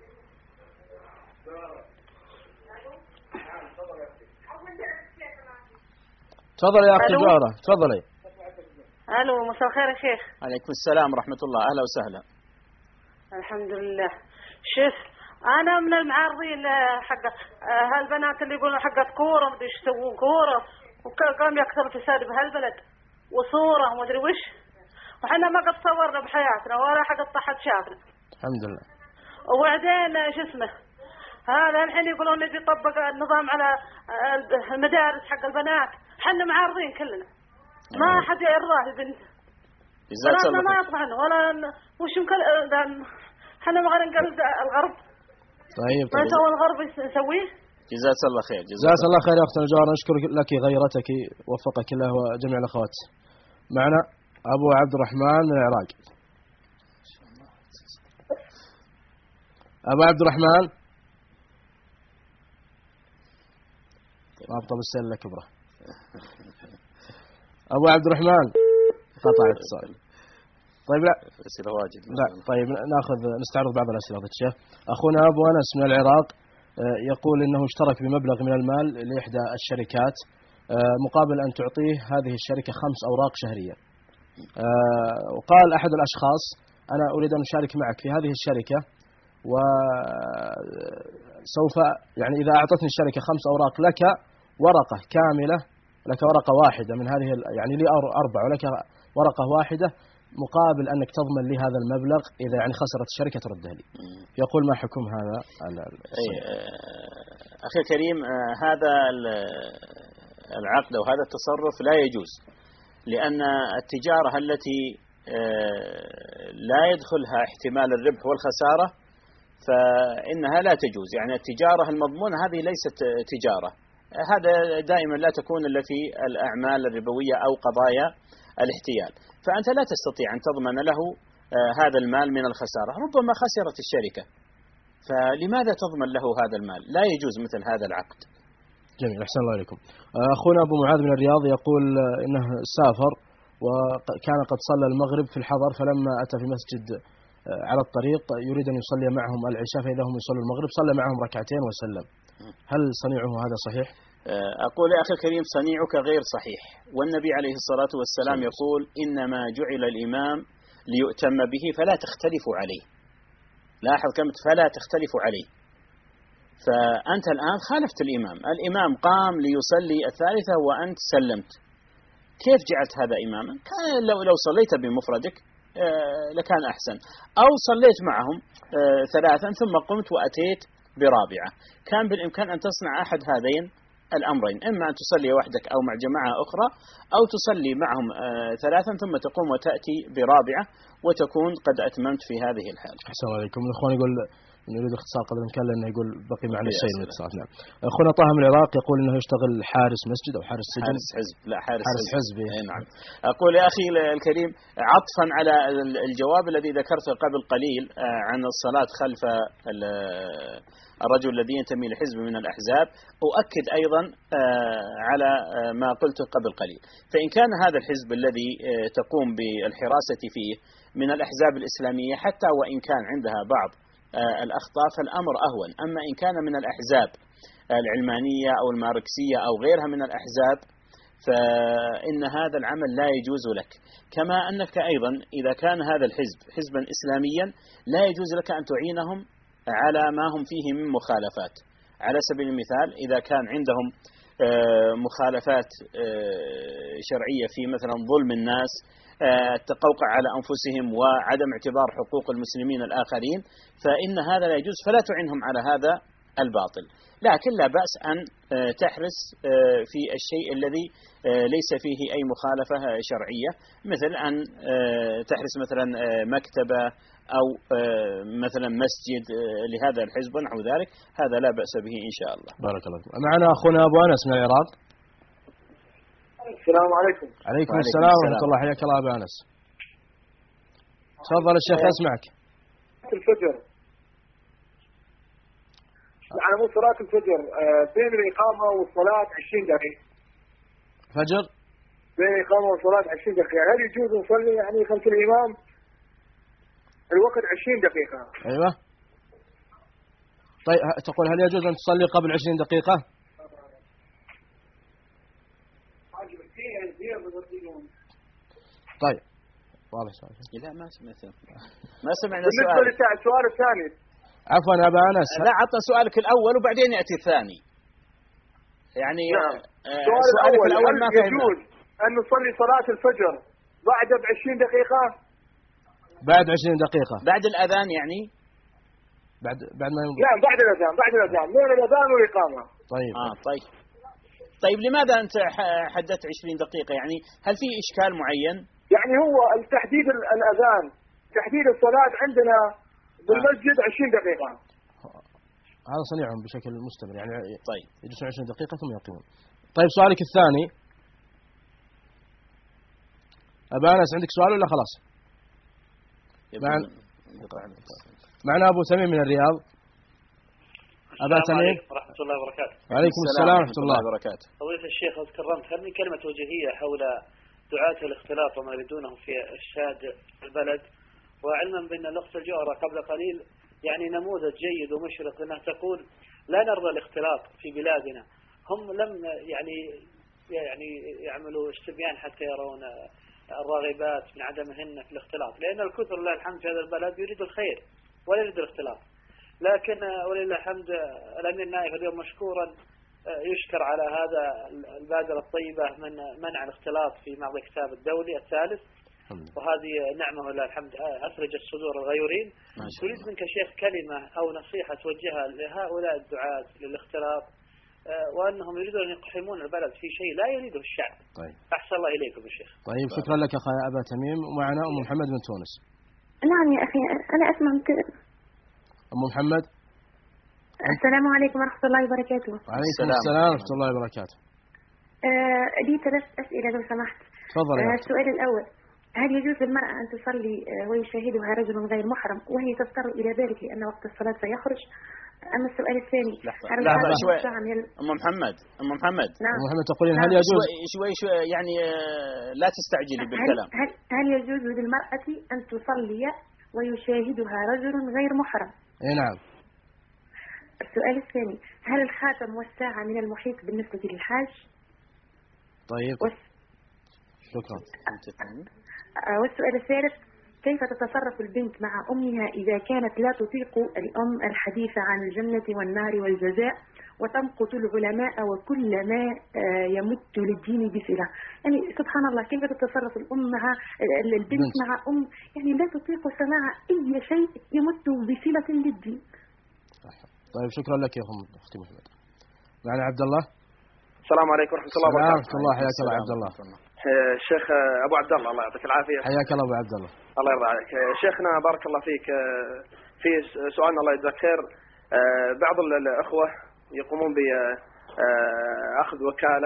تفضل يا اختي جوهرة تفضلي. الو مساء الخير يا شيخ. عليكم السلام ورحمة الله، اهلا وسهلا. الحمد لله. شوف انا من المعارضين حق هالبنات اللي يقولون حقت كوره ما ادري ايش يسوون كوره، وقام يكثر الفساد بهالبلد وصوره وما ادري وش، وحنا ما قد صورنا بحياتنا ولا حق احد شافنا. الحمد لله. وبعدين شو اسمه هذا الحين يقولون نبي يطبق النظام على المدارس حق البنات، حنا معارضين كلنا ما حد يراه البنت. بناتنا ما يطلعن ولا وش يمكن حنا ما غير نقلد الغرب. طيب ما سوى الغرب يسويه. جزاك الله خير. جزاك الله خير يا اختنا جوهرة، نشكر لك غيرتك وفقك الله وجميع الاخوات. معنا ابو عبد الرحمن من العراق. ابو عبد الرحمن رابطه بالسله كبره. ابو عبد الرحمن قطع الاتصال. طيب لا اسئله واجد. لا طيب نستعرض بعض الاسئله يا شيخ. اخونا ابو انس من العراق يقول انه اشترك بمبلغ من المال لاحدى الشركات مقابل ان تعطيه هذه الشركه 5 أوراق شهريه. وقال احد الاشخاص انا اريد ان اشارك معك في هذه الشركه، وسوف يعني اذا اعطتني الشركه 5 أوراق لك ورقه كامله، لك ورقه واحده من هذه يعني لي 4 ولك ورقه واحده مقابل أنك تضمن لي هذا المبلغ إذا يعني خسرت الشركة تردها لي. يقول ما حكم هذا أخي الكريم، هذا العقد أو هذا التصرف لا يجوز، لأن التجارة التي لا يدخلها احتمال الربح والخسارة فإنها لا تجوز. يعني التجارة المضمونة هذه ليست تجارة، هذا دائما لا تكون إلا في الأعمال الربوية أو قضايا الاحتيال، فأنت لا تستطيع أن تضمن له هذا المال من الخسارة، ربما خسرت الشركة، فلماذا تضمن له هذا المال؟ لا يجوز مثل هذا العقد. جميل، أحسن الله عليكم. أخونا أبو معاذ من الرياض يقول إنه سافر وكان قد صلى المغرب في الحضر، فلما أتى في مسجد على الطريق يريد أن يصلي معهم العشاء، فإذا هم يصلوا المغرب صلى معهم ركعتين وسلم. هل صنيعه هذا صحيح؟ أقول يا أخي الكريم صنيعك غير صحيح، والنبي عليه الصلاة والسلام يقول إنما جعل الإمام ليؤتم به فلا تختلفوا عليه. لاحظ كلمة فلا تختلفوا عليه، فأنت الآن خالفت الإمام قام ليصلي الثالثة وأنت سلمت، كيف جعلت هذا إماما؟ كان لو صليت بمفردك لكان أحسن، أو صليت معهم 3 ثم قمت وأتيت برابعة، كان بالإمكان أن تصنع أحد هذين الأمرين، إما أن تصلي وحدك أو مع جماعة أخرى، أو تصلي معهم 3 ثم تقوم وتأتي برابعة وتكون قد أتممت في هذه الحال. أحسن الله عليكم. الأخوان يقول نريد اختصار قدر الإمكان لأنه يقول بقي معنا شيء من الاتصالات. نعم. أخونا طه من العراق يقول أنه يشتغل حارس مسجد أو حارس سجن. حارس حزب. لا حارس حزب. نعم. أقول يا أخي الكريم عطفا على الجواب الذي ذكرته قبل قليل عن الصلاة خلف الرجل الذي ينتمي لحزب من الأحزاب، أؤكد أيضا على ما قلته قبل قليل، فإن كان هذا الحزب الذي تقوم بالحراسة فيه من الأحزاب الإسلامية حتى وإن كان عندها بعض الأخطاء فالأمر أهون، أما إن كان من الأحزاب العلمانية أو الماركسية أو غيرها من الأحزاب فإن هذا العمل لا يجوز لك، كما أنك أيضا إذا كان هذا الحزب حزبا إسلاميا لا يجوز لك أن تعينهم على ما هم فيه من مخالفات، على سبيل المثال إذا كان عندهم مخالفات شرعية في مثلا ظلم الناس، التقوقع على أنفسهم وعدم اعتبار حقوق المسلمين الآخرين، فإن هذا لا يجوز، فلا تعنهم على هذا الباطل. لكن لا بأس أن تحرص في الشيء الذي ليس فيه أي مخالفة شرعية، مثل أن تحرص مثلا مكتبة أو مثلا مسجد لهذا الحزب ونحو ذلك، هذا لا بأس به إن شاء الله. بارك الله فيكم. معنا أخونا أبو أنس من العراق. السلام عليكم. عليكم السلام ورحمة الله، حياك الله أبو أنس. تفضل الشيخ أسمعك. الفجر يعني مو صلاة الفجر بين الإقامة والصلاة 20 دقيقة. فجر بين الإقامة والصلاة 20 دقيقة، هل يجوز نصلي يعني خلف الإمام الوقت 20 دقيقة؟ أيوة. طيب تقول هل يجوز أن تصلي قبل 20 دقيقة؟ طيب واضح سؤال. لا ما سمعنا السؤال. بالنسبة للسؤال الثاني، عفوا أبا أنس، لا عطنا سؤالك الأول وبعدين يأتي الثاني. يعني نعم. سؤالك الأول ما فهمنا. يجوز أن نصلي صلاة الفجر بعد ب20 دقيقة؟ بعد 20 دقيقة بعد الأذان يعني؟ بعد ما ينضج. لا بعد الأذان بين الأذان والإقامة. طيب. طيب لماذا أنت حددت 20 دقيقة؟ يعني هل في إشكال معين؟ يعني هو التحديد الأذان، تحديد الصلاة عندنا بالمسجد 20 دقيقة. هذا صنيعهم بشكل مستمر يعني. طيب يجلسون 20 دقيقة ثم يقيمون. طيب سؤالك الثاني أبا أنس، عندك سؤال ولا خلاص؟ معنا أبو تميم من الرياض. أبا تميم ورحمة الله وبركاته. وعليكم السلام ورحمة الله وبركاته. فضيلة الشيخ لو تكرمت، هل من كلمة وجهية حول دعاة الاختلاط وما يريدونه في إرشاد البلد، وعلما بأن الأخت الجوهرة قبل قليل يعني نموذج جيد ومشرق أنها تقول لا نرضى الاختلاط في بلادنا، هم لم يعني يعملوا استبيان حتى يرون الراغبات من عدمهن في الاختلاط، لأن الكثر لله الحمد في هذا البلد يريد الخير ولا يريد الاختلاط. لكن ولله الحمد الأمير نايف اليوم مشكورا يشكر على هذا البادرة الطيبة من منع الاختلاط في معرض الكتاب الدولي الثالث، وهذه نعمة لله الحمد أثرجت صدور الغيورين. أريد منك شيخ كلمة أو نصيحة توجهها لهؤلاء الدعاة للاختلاط، وأنهم يريدون أن يقحمون البلد في شيء لا يريده الشعب. طيب. أحسن الله إليكم يا شيخ. طيب شكرا لك أخي أبا تميم. ومعنا أم محمد من تونس. نعم يا أخي أنا أسمع من كده. أم محمد. السلام عليكم ورحمة الله وبركاته. وعليكم السلام ورحمة الله وبركاته. لي 3 أسئلة لو سمحت. تفضل. السؤال الأول، هل يجوز للمرأة أن تصلي ويشاهدها رجل غير محرم وهي تضطر إلى ذلك لأن وقت الصلاة سيخرج؟ أما السؤال الثاني، لحظة شوي أم محمد. نعم. أم محمد تقولين هل يجوز شوي يعني لا تستعجلي بالكلام. هل يجوز للمرأة أن تصلي ويشاهدها رجل غير محرم؟ نعم. السؤال الثاني، هل الخاتم والساعة من المحيط بالنسبة للحاج؟ طيب شكرا. والسؤال الثالث، كيف تتصرف البنت مع أمها إذا كانت لا تطيق الأم الحديث عن الجنة والنار والجزاء وتمقت العلماء وكل ما يمت للدين بصلة؟ يعني سبحان الله، كيف تتصرف الأم مع البنت مع أم يعني لا تطيق سماع أي شيء يمت بصلة للدين؟ طيب شكرا لك يا أختي محمد. معنا عبد الله. السلام عليكم ورحمة الله وبركاته. ورحمة الله، حياك الله عبد الله. الشيخ أبو عبد الله، الله يعطيك العافية. حياك الله أبو عبد الله. الله يرضى عليك. شيخنا بارك الله فيك، في سؤالنا الله يجزاك خير. بعض الأخوة يقومون بأخذ وكالة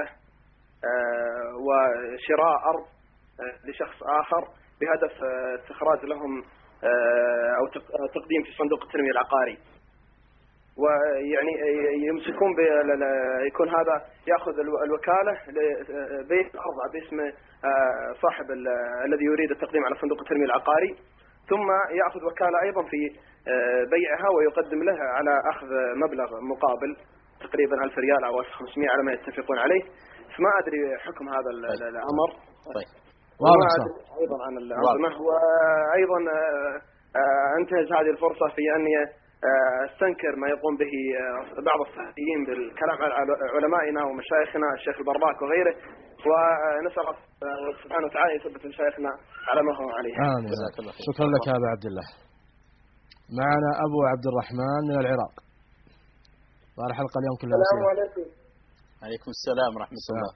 وشراء أرض لشخص آخر بهدف استخراج لهم أو تقديم في صندوق التنمية العقاري، ويعني يمسكون يكون هذا يأخذ الوكالة لبيع الأرض باسم صاحب الذي يريد التقديم على صندوق التنمية العقاري، ثم يأخذ وكالة أيضا في بيعها ويقدم له على أخذ مبلغ مقابل تقريبا 1000 ريال أو 1500 على ما يتفقون عليه. فما أدري حكم هذا الأمر. طيب. وما أدري أيضا عن الأنظمة، وأيضا أنتهز هذه الفرصة في أني استنكر ما يقوم به بعض الصحفيين بالكلام على علمائنا ومشايخنا الشيخ البراك وغيره، ونسأل الله سبحانه وتعالى يثبت مشايخنا على ما هو عليه. آمين. شكرا لك يا أبا عبد الله. معنا أبو عبد الرحمن من العراق، والحلقة اليوم كلها السلام عليكم. عليكم السلام ورحمة الله.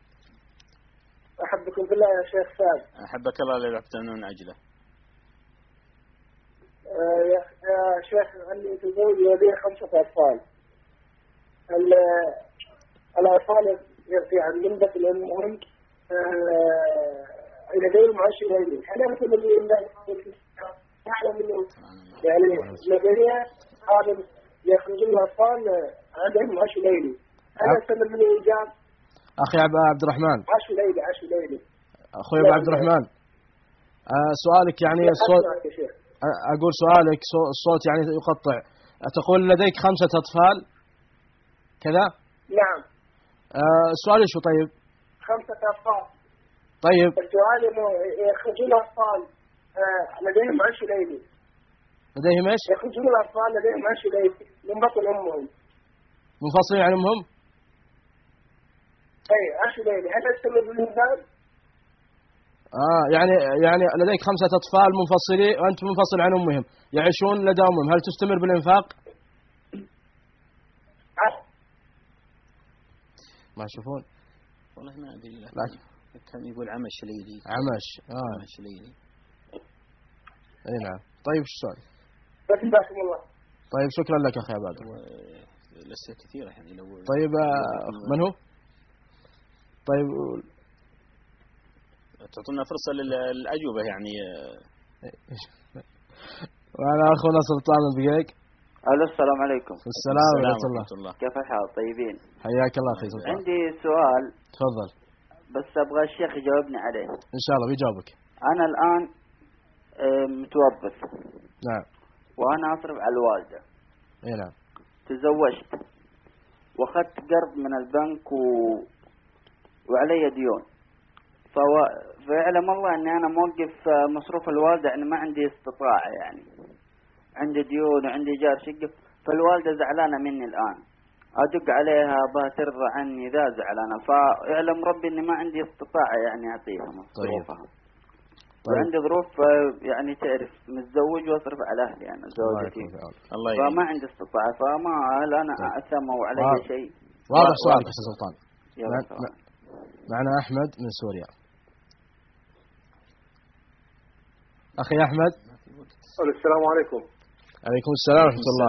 أحبكم بالله يا شيخ سعد. أحبك الله الذي يحببنا من أجله. يا شيخ عندي تزوج ولي 5 أطفال. الأطفال يعني نسبة الأمهم لديهم 10 أيام. هل أنتم اللي يعلم إنه يعني لديها هذا يخرجون الأطفال عندهم 10 ليلة. هل أنتم من الإيجاب؟ أخي عبد الرحمن. 10 ليلة. أخوي أبو عبد الرحمن، سؤالك يعني الصوت، أقول سؤالك الصوت يعني يقطع. تقول لديك 5 أطفال كذا؟ نعم. السؤال شو طيب؟ 5 أطفال. طيب. السؤال إنه يخرجون الأطفال لديهم 10 ليلة. لديهم إيش؟ يخرجون الأطفال لديهم 10 ليلة من بطن أمهم. منفصلين عن أمهم؟ أي 10 ليلة. هل يستمر بالإنسان؟ يعني لديك 5 أطفال منفصلين وأنت منفصل عن أمهم، يعيشون لدى أمهم، هل تستمر بالإنفاق؟ ما يشوفون؟ والله ما أدري. لكن كان يقول عمش ليلي. عمش ليلي. أي نعم. طيب شو السؤال؟ جزاكم الله. طيب شكرا لك أخي عباد. الأسئلة كثيرة يعني لو. طيب من هو؟ طيب تعطونا فرصة للأجوبة يعني. وأنا أخونا سلطان من بقيق. ألو السلام عليكم. السلام ورحمة الله. كيف الحال؟ طيبين؟ حياك الله أخي سلطان. عندي سؤال. تفضل. بس أبغى الشيخ يجاوبني عليه. إن شاء الله بيجاوبك. أنا الآن متوظف. نعم. وأنا أصرف على الوالدة. إيه نعم. تزوجت وأخذت قرض من البنك وعلي ديون. فيعلم الله أني أنا موقف مصروف الوالدة، يعني ما عندي استطاعة، يعني عندي ديون وعندي جار شقة. فالوالدة زعلانة مني الآن، أدق عليها بها ترضى عني، ذا زعلانة. فيعلم ربي أني ما عندي استطاعة يعني أعطيها مصروفها. وعندي ظروف يعني تعرف، متزوج واصرف على أهلي أنا زوجتي، فما عندي استطاعة. فما هل أنا أثم أو علي شيء؟ واضح سؤالك يا سلطان. معنا أحمد من سوريا. أخي أحمد. السلام عليكم. عليكم السلام ورحمة الله.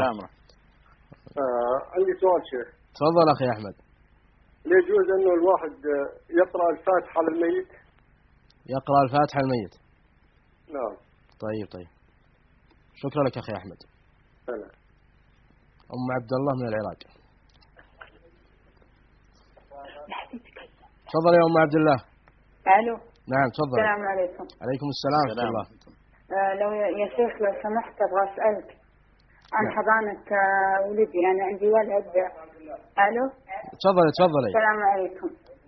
عندي سؤال شيخ. تفضل أخي أحمد. لا يجوز أنه الواحد يقرأ الفاتحة على الميت؟ يقرأ الفاتحة على الميت. نعم. طيب. شكرا لك أخي أحمد. سلام. أم عبد الله من العراق. تفضل يا أم عبد الله. ألو. نعم تفضل. السلام عليكم. عليكم السلام ورحمة الله. لو يا شيخ لو سمحت أبغى أسألك عن حضانة ولدي. أنا عندي ولد. ألو. تفضلي. السلام عليكم.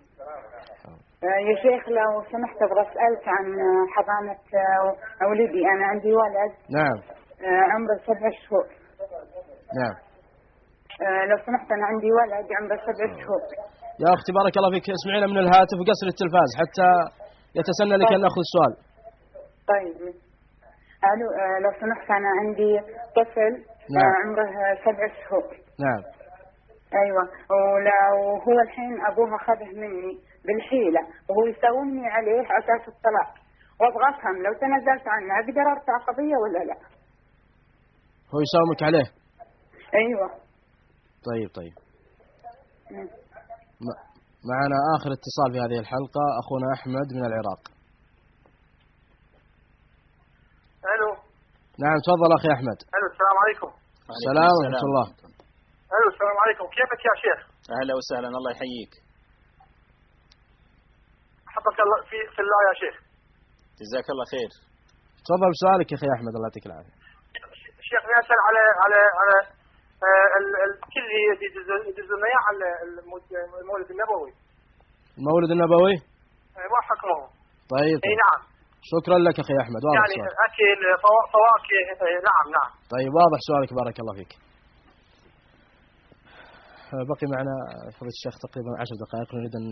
يا شيخ لو سمحت أبغى أسألك عن حضانة ولدي. أنا عندي ولد. نعم. عمره 7 شهور. نعم. لو سمحت أنا عندي ولد عمره 7 شهور. يا أختي بارك الله فيك، اسمعينا من الهاتف وقصر التلفاز حتى يتسنى لك أن نأخذ السؤال. طيب. ألو. لو سمحت أنا عندي طفل. نعم. عمره 7 شهور. نعم. أيوة. وهو الحين أبوها أخذه مني بالحيلة، وهو يساومني عليه أساس الطلاق، وأبغى أفهم لو تنازلت عنه أقدر أرفع قضية ولا لا؟ هو يساومك عليه؟ أيوة. طيب. معنا آخر اتصال في هذه الحلقة، أخونا أحمد من العراق. ألو. نعم تفضل أخي أحمد. ألو السلام عليكم. السلام ورحمة الله. ألو السلام عليكم، كيفك يا شيخ؟ أهلا وسهلا، الله يحييك. حفظك الله في الله يا شيخ. جزاك الله خير. تفضل بسؤالك يا أخي أحمد، الله يعطيك العافية. شيخ أسأل على الكل يجوزنا على المولد النبوي. المولد النبوي؟ ما حكمه؟ طيب. اي نعم. شكرا لك أخي أحمد. واضح يعني سؤالك. أكل فواكه. نعم. طيب واضح سؤالك، بارك الله فيك. بقي معنا فضيلة الشيخ تقريبا 10 دقائق، نريد أن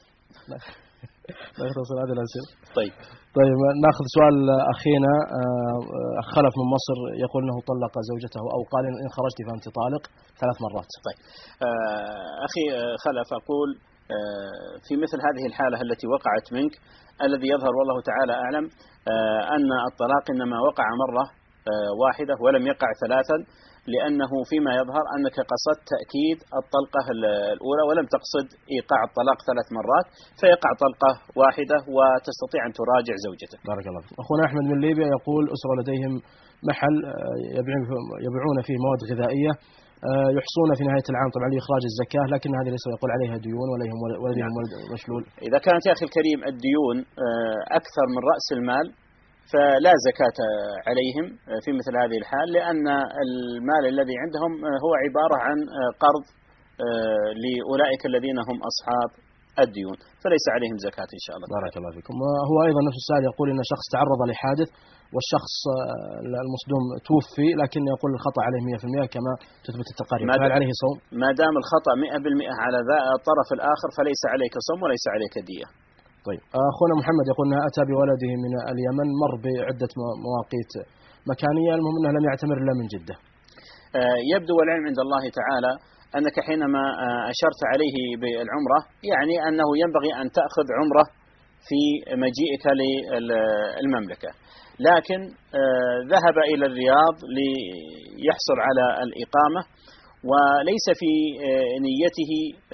نختصر هذه الأسئلة. طيب ناخذ سؤال أخينا خلف من مصر، يقول أنه طلق زوجته أو قال إن خرجت فأنت طالق 3 مرات. طيب أخي خلف، أقول في مثل هذه الحالة التي وقعت منك، الذي يظهر والله تعالى أعلم أن الطلاق إنما وقع مرة واحدة ولم يقع 3، لأنه فيما يظهر أنك قصدت تأكيد الطلقة الأولى ولم تقصد إيقاع الطلاق 3 مرات، فيقع طلقة واحدة وتستطيع أن تراجع زوجتك. بارك الله فيك. أخونا أحمد من ليبيا يقول أسرة لديهم محل يبيعون فيه مواد غذائية، يحصون في نهاية العام طبعا لإخراج الزكاة، لكن هذه ليس يقول عليها ديون ولديهم ولد مشلول. إذا كانت يا أخي الكريم الديون أكثر من رأس المال فلا زكاة عليهم في مثل هذه الحال، لأن المال الذي عندهم هو عبارة عن قرض لأولئك الذين هم أصحاب الديون، فليس عليهم زكاة إن شاء الله. بارك الله فيكم. هو أيضا نفس السؤال يقول إن شخص تعرض لحادث والشخص المصدوم توفي، لكن يقول الخطأ عليه 100% كما تثبت التقارير، فهل عليه صوم؟ ما دام الخطأ 100% على الطرف الآخر فليس عليك صوم وليس عليك دية. طيب أخونا محمد يقول أنه أتى بولده من اليمن، مر بعدة مواقيت مكانية، المهم أنه لم يعتمر إلا من جدة. يبدو والعلم عند الله تعالى أنك حينما أشرت عليه بالعمرة يعني أنه ينبغي أن تأخذ عمرة في مجيئك للمملكة، لكن ذهب إلى الرياض ليحصل على الإقامة وليس في نيته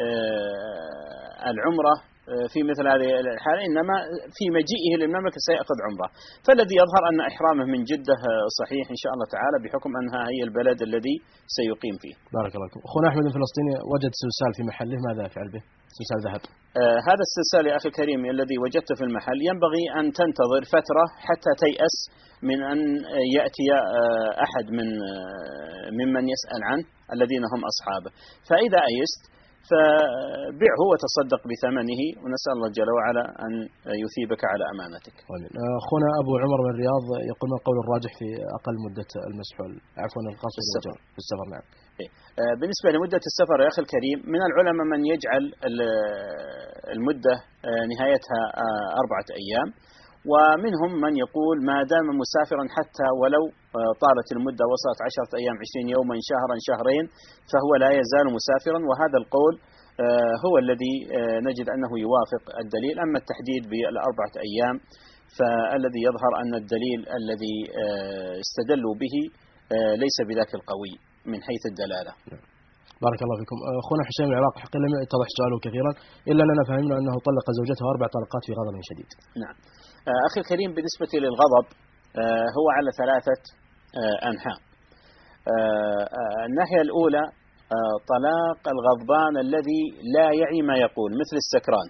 العمرة في مثل هذه الحالة، إنما في مجيئه للمملكة سيأخذ عمرة، فالذي يظهر أن إحرامه من جدة صحيح إن شاء الله تعالى بحكم أنها هي البلد الذي سيقيم فيه. بارك الله فيكم. أخونا أحمد الفلسطيني وجد سلسال في محله، ماذا يفعل به؟ سلسال ذهب. هذا السلسال يا أخي الكريم الذي وجدته في المحل ينبغي أن تنتظر فترة حتى تيأس من أن يأتي أحد ممن يسأل عنه الذين هم أصحابه، فإذا أيست فبيعه وتصدق بثمنه، ونسأل الله جل وعلا أن يثيبك على أمانتك. أخونا أبو عمر من الرياض يقول ما قول الراجح في أقل مدة المسحول، عفوا القصر في السفر. نعم. بالنسبة لمدة السفر يا أخي الكريم، من العلماء من يجعل المدة نهايتها 4 أيام، ومنهم من يقول ما دام مسافرا حتى ولو طالت المدة وصلت 10 أيام 20 يوما شهرا شهرين فهو لا يزال مسافرا، وهذا القول هو الذي نجد أنه يوافق الدليل. أما التحديد ب4 أيام فالذي يظهر أن الدليل الذي استدلوا به ليس بذاك القوي من حيث الدلالة. بارك الله فيكم. أخونا حسين العراق حقا لم يتضح سؤاله كثيرا إلا أننا فهمنا أنه طلق زوجته 4 طلقات في غضب شديد. نعم. أخي الكريم بالنسبة للغضب هو على 3 أنحاء. الناحية الأولى طلاق الغضبان الذي لا يعي ما يقول مثل السكران،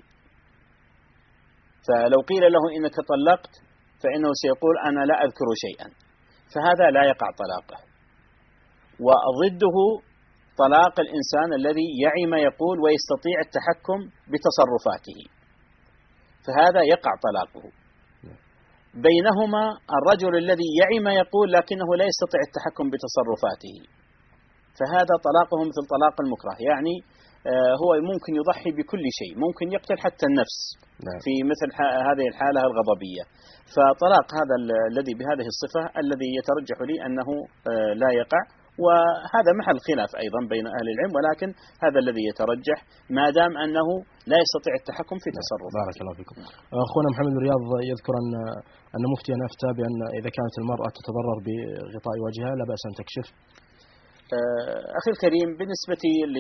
فلو قيل له إنك طلقت فإنه سيقول أنا لا أذكر شيئا، فهذا لا يقع طلاقه. وضده طلاق الإنسان الذي يعي ما يقول ويستطيع التحكم بتصرفاته، فهذا يقع طلاقه. بينهما الرجل الذي يعي ما يقول لكنه لا يستطيع التحكم بتصرفاته، فهذا طلاقه مثل طلاق المكره، يعني هو ممكن يضحي بكل شيء، ممكن يقتل حتى النفس في مثل هذه الحالة الغضبية. فطلاق هذا الذي بهذه الصفة الذي يترجح لي أنه لا يقع، وهذا محل خلاف أيضا بين أهل العلم، ولكن هذا الذي يترجح ما دام أنه لا يستطيع التحكم في تصرفه. بارك الله فيكم. أخونا محمد بن رياض يذكر أن مفتيا أفتى بأن إذا كانت المرأة تتضرر بغطاء وجهها لا بأس أن تكشف. أخي الكريم بالنسبة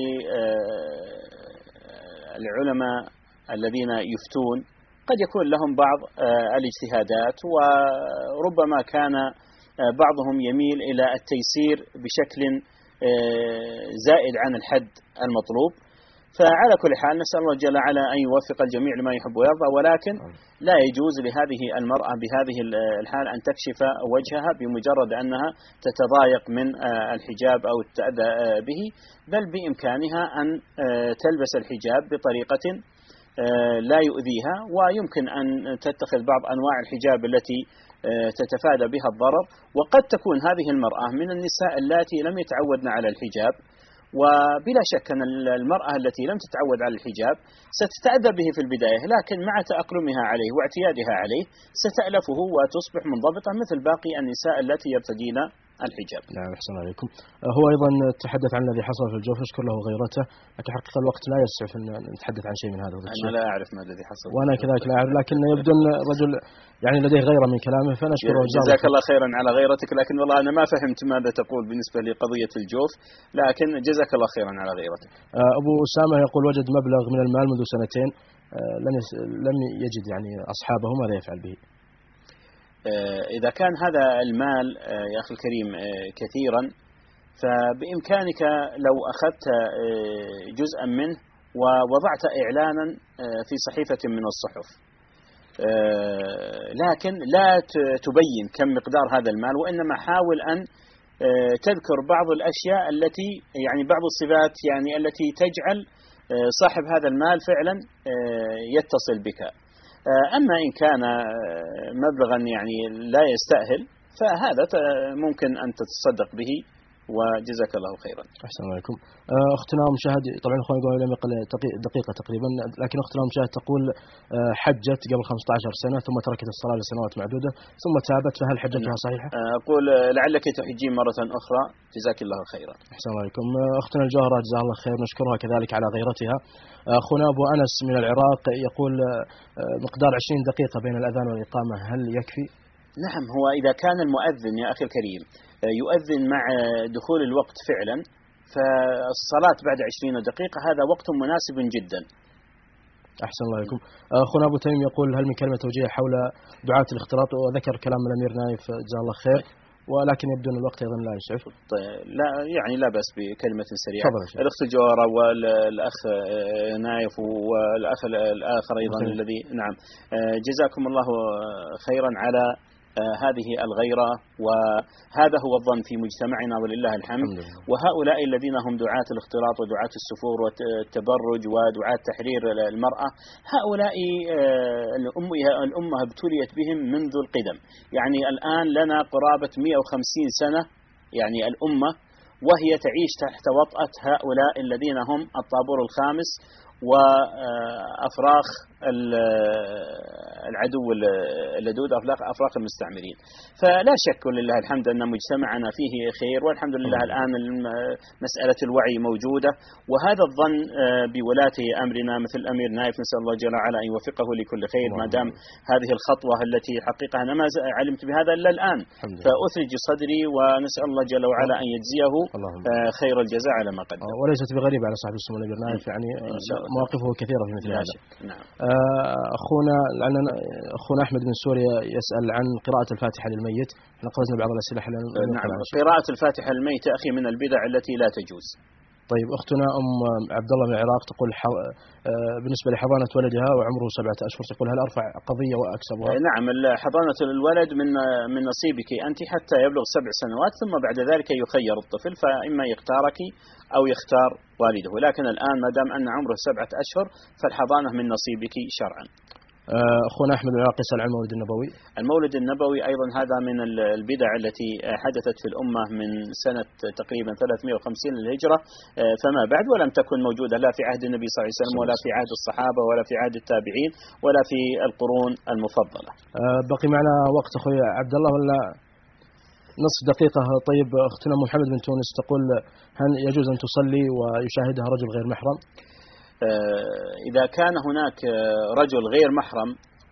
للعلماء الذين يفتون قد يكون لهم بعض الاجتهادات، وربما كان بعضهم يميل إلى التيسير بشكل زائد عن الحد المطلوب، فعلى كل حال نسأل الله جل وعلا أن يوفق الجميع لما يحب ويرضى، ولكن لا يجوز لهذه المرأة بهذه الحال أن تكشف وجهها بمجرد أنها تتضايق من الحجاب أو التأذى به، بل بإمكانها أن تلبس الحجاب بطريقة لا يؤذيها، ويمكن أن تتخذ بعض أنواع الحجاب التي تتفادى بها الضرر. وقد تكون هذه المرأة من النساء اللاتي لم يتعودن على الحجاب، وبلا شك أن المرأة التي لم تتعود على الحجاب ستتأذى به في البداية، لكن مع تأقلمها عليه واعتيادها عليه ستألفه وتصبح منضبطة مثل باقي النساء التي يرتدين الحجاب. نعم، أحسن عليكم. هو أيضا تحدث عن الذي حصل في الجوف، نشكر له غيرته، لكن حقيقة الوقت لا يسعف أن نتحدث عن شيء من هذا. أنا لا أعرف ما الذي حصل، وأنا كذلك لا أعرف، لكن يبدو أن رجل يعني لديه غيرة من كلامه، فنشكره. جزاك الله خيرا على غيرتك، لكن والله أنا ما فهمت ماذا تقول بالنسبة لقضية الجوف، لكن جزاك الله خيرا على غيرتك. أبو أسامة يقول وجد مبلغ من المال منذ سنتين، لم يجد يعني أصحابه، ماذا يفعل به؟ إذا كان هذا المال يا أخي الكريم كثيرا، فبإمكانك لو أخذت جزءا منه ووضعت إعلانا في صحيفة من الصحف، لكن لا تبين كم مقدار هذا المال، وإنما حاول أن تذكر بعض الأشياء التي يعني بعض الصفات يعني التي تجعل صاحب هذا المال فعلا يتصل بك. أما إن كان مبلغا يعني لا يستأهل فهذا ممكن أن تتصدق به، وجزاك الله خيرا. أحسن عليكم. أختنا مشاهد، طبعا أخواني يقولون لم يقل دقيقة تقريبا، لكن أختنا مشاهد تقول حجت قبل 15 سنة ثم تركت الصلاة لسنوات معدودة ثم تابت، فهل حجتها صحيحة؟ أقول لعلك تحجين مرة أخرى، جزاك الله خيرا. أحسن عليكم. أختنا الجوهرة جزاها الله خير، نشكرها كذلك على غيرتها. أخونا أبو أنس من العراق يقول مقدار 20 دقيقة بين الأذان والإقامة هل يكفي؟ نعم، هو إذا كان المؤذن يا أخي الكريم يؤذن مع دخول الوقت فعلا، فالصلاة بعد 20 دقيقة هذا وقت مناسب جدا. أحسن الله عليكم. أخونا أبو تيم يقول هل من كلمة توجيه حول دعاة الاختلاط، وذكر كلام الأمير نايف جزاه الله خير، ولكن يبدو أن الوقت أيضا لا يسعف. طيب لا يعني لا بأس بكلمة سريعة. الأخت الجوهرة والأخ نايف والأخ الآخر أيضا الذي نعم، جزاكم الله خيرا على هذه الغيرة، وهذا هو الظن في مجتمعنا ولله الحمد. وهؤلاء الذين هم دعاة الاختلاط ودعاة السفور والتبرج ودعاة تحرير المرأة، هؤلاء الأمة ابتليت بهم منذ القدم، يعني الآن لنا قرابة 150 سنة يعني الأمة وهي تعيش تحت وطأة هؤلاء الذين هم الطابور الخامس وأفراخ العدو اللدود، أفراخ المستعمرين. فلا شك ولله الحمد أن مجتمعنا فيه خير، والحمد لله الآن مسألة الوعي موجودة، وهذا الظن بولاة أمرنا مثل الأمير نايف، نسأل الله جل وعلا أن يوفقه لكل خير، ما دام هذه الخطوة التي حقيقة أنا ما علمت بهذا إلا الآن، فأثرج صدري ونسأل الله جل وعلا أن يجزيه خير الجزاء على ما قدم. وليست بغريبة على صاحب السمو الأمير نايف، يعني مواقفه كثيرة في مثل هذا. نعم. أخونا أحمد من سوريا يسأل عن قراءة الفاتحة للميت، احنا قرأنا بعض الأسئلة. نعم، قراءة الفاتحة للميت أخي من البدع التي لا تجوز. طيب، أختنا أم عبد الله من العراق تقول بالنسبة لحضانة ولدها وعمره 7 أشهر، تقول هل أرفع قضية وأكسبها؟ نعم، حضانة الولد من نصيبك أنت حتى يبلغ 7 سنوات، ثم بعد ذلك يخير الطفل، فإما يختارك أو يختار والده، لكن الآن ما دام أن عمره 7 أشهر فالحضانة من نصيبك شرعا. أخونا أحمد العراقي يسأل عن المولد النبوي. المولد النبوي أيضا هذا من البدع التي حدثت في الأمة من سنة تقريبا 350 للهجرة فما بعد، ولم تكن موجودة لا في عهد النبي صلى الله عليه وسلم ولا في عهد الصحابة ولا في عهد التابعين ولا في القرون المفضلة. بقي معنا وقت أخوي عبد الله ولا نصف دقيقة؟ طيب، أختنا محمد من تونس تقول هل يجوز أن تصلي ويشاهدها رجل غير محرم؟ إذا كان هناك رجل غير محرم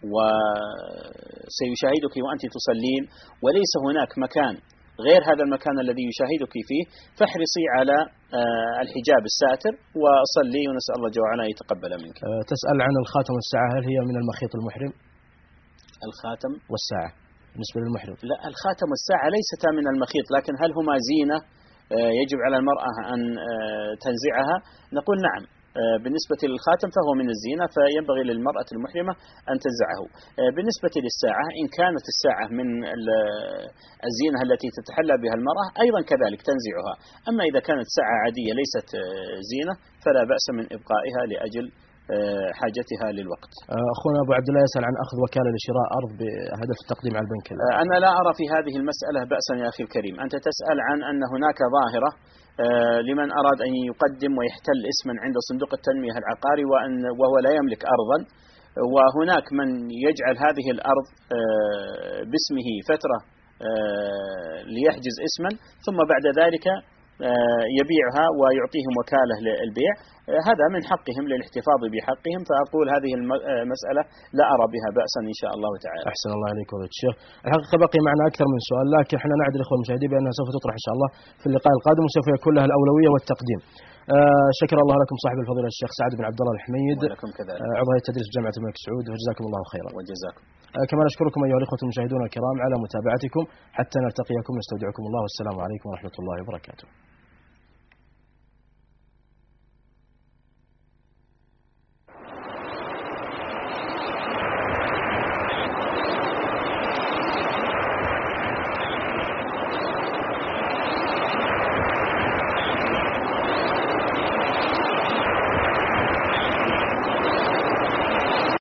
وسيشاهدك وأنت تصلين وليس هناك مكان غير هذا المكان الذي يشاهدك فيه، فاحرصي على الحجاب الساتر وصلي، ونسأل الله جل وعلا يتقبل منك. تسأل عن الخاتم والساعة، هل هي من المخيط المحرم؟ الخاتم والساعة بالنسبة للمحرم؟ لا، الخاتم والساعة ليستا من المخيط، لكن هل هما زينة يجب على المرأة أن تنزعها؟ نقول نعم، بالنسبة للخاتم فهو من الزينة، فينبغي للمرأة المحرمة أن تنزعه. بالنسبة للساعة إن كانت الساعة من الزينة التي تتحلى بها المرأة أيضا كذلك تنزعها. أما إذا كانت ساعة عادية ليست زينة فلا بأس من إبقائها لأجل حاجتها للوقت. أخونا أبو عبد الله يسأل عن أخذ وكالة لشراء أرض بهدف التقديم على البنك. أنا لا أرى في هذه المسألة بأسا يا أخي الكريم. أنت تسأل عن أن هناك ظاهرة لمن أراد أن يقدم ويحتل اسما عند صندوق التنمية العقاري وهو لا يملك أرضا، وهناك من يجعل هذه الأرض باسمه فترة ليحجز اسما ثم بعد ذلك يبيعها ويعطيهم وكالة للبيع. هذا من حقهم للاحتفاظ بحقهم، فأقول هذه المسألة لا أرى بها بأسا إن شاء الله تعالى. أحسن الله عليك وضيت الشيخ. الحقيقة بقي معنا أكثر من سؤال، لكن احنا نعد الإخوة المشاهدين بأنها سوف تطرح إن شاء الله في اللقاء القادم، وسوف يكون لها الأولوية والتقديم. شكر الله لكم صاحب الفضيلة الشيخ سعد بن عبد الله الحميد، عضو هيئة التدريس بجامعة الملك سعود، وجزاكم الله خيرا. وجزاكم. كما نشكركم أيها الإخوة المشاهدون الكرام على متابعتكم، حتى نلتقيكم نستودعكم الله، والسلام عليكم ورحمة الله وبركاته.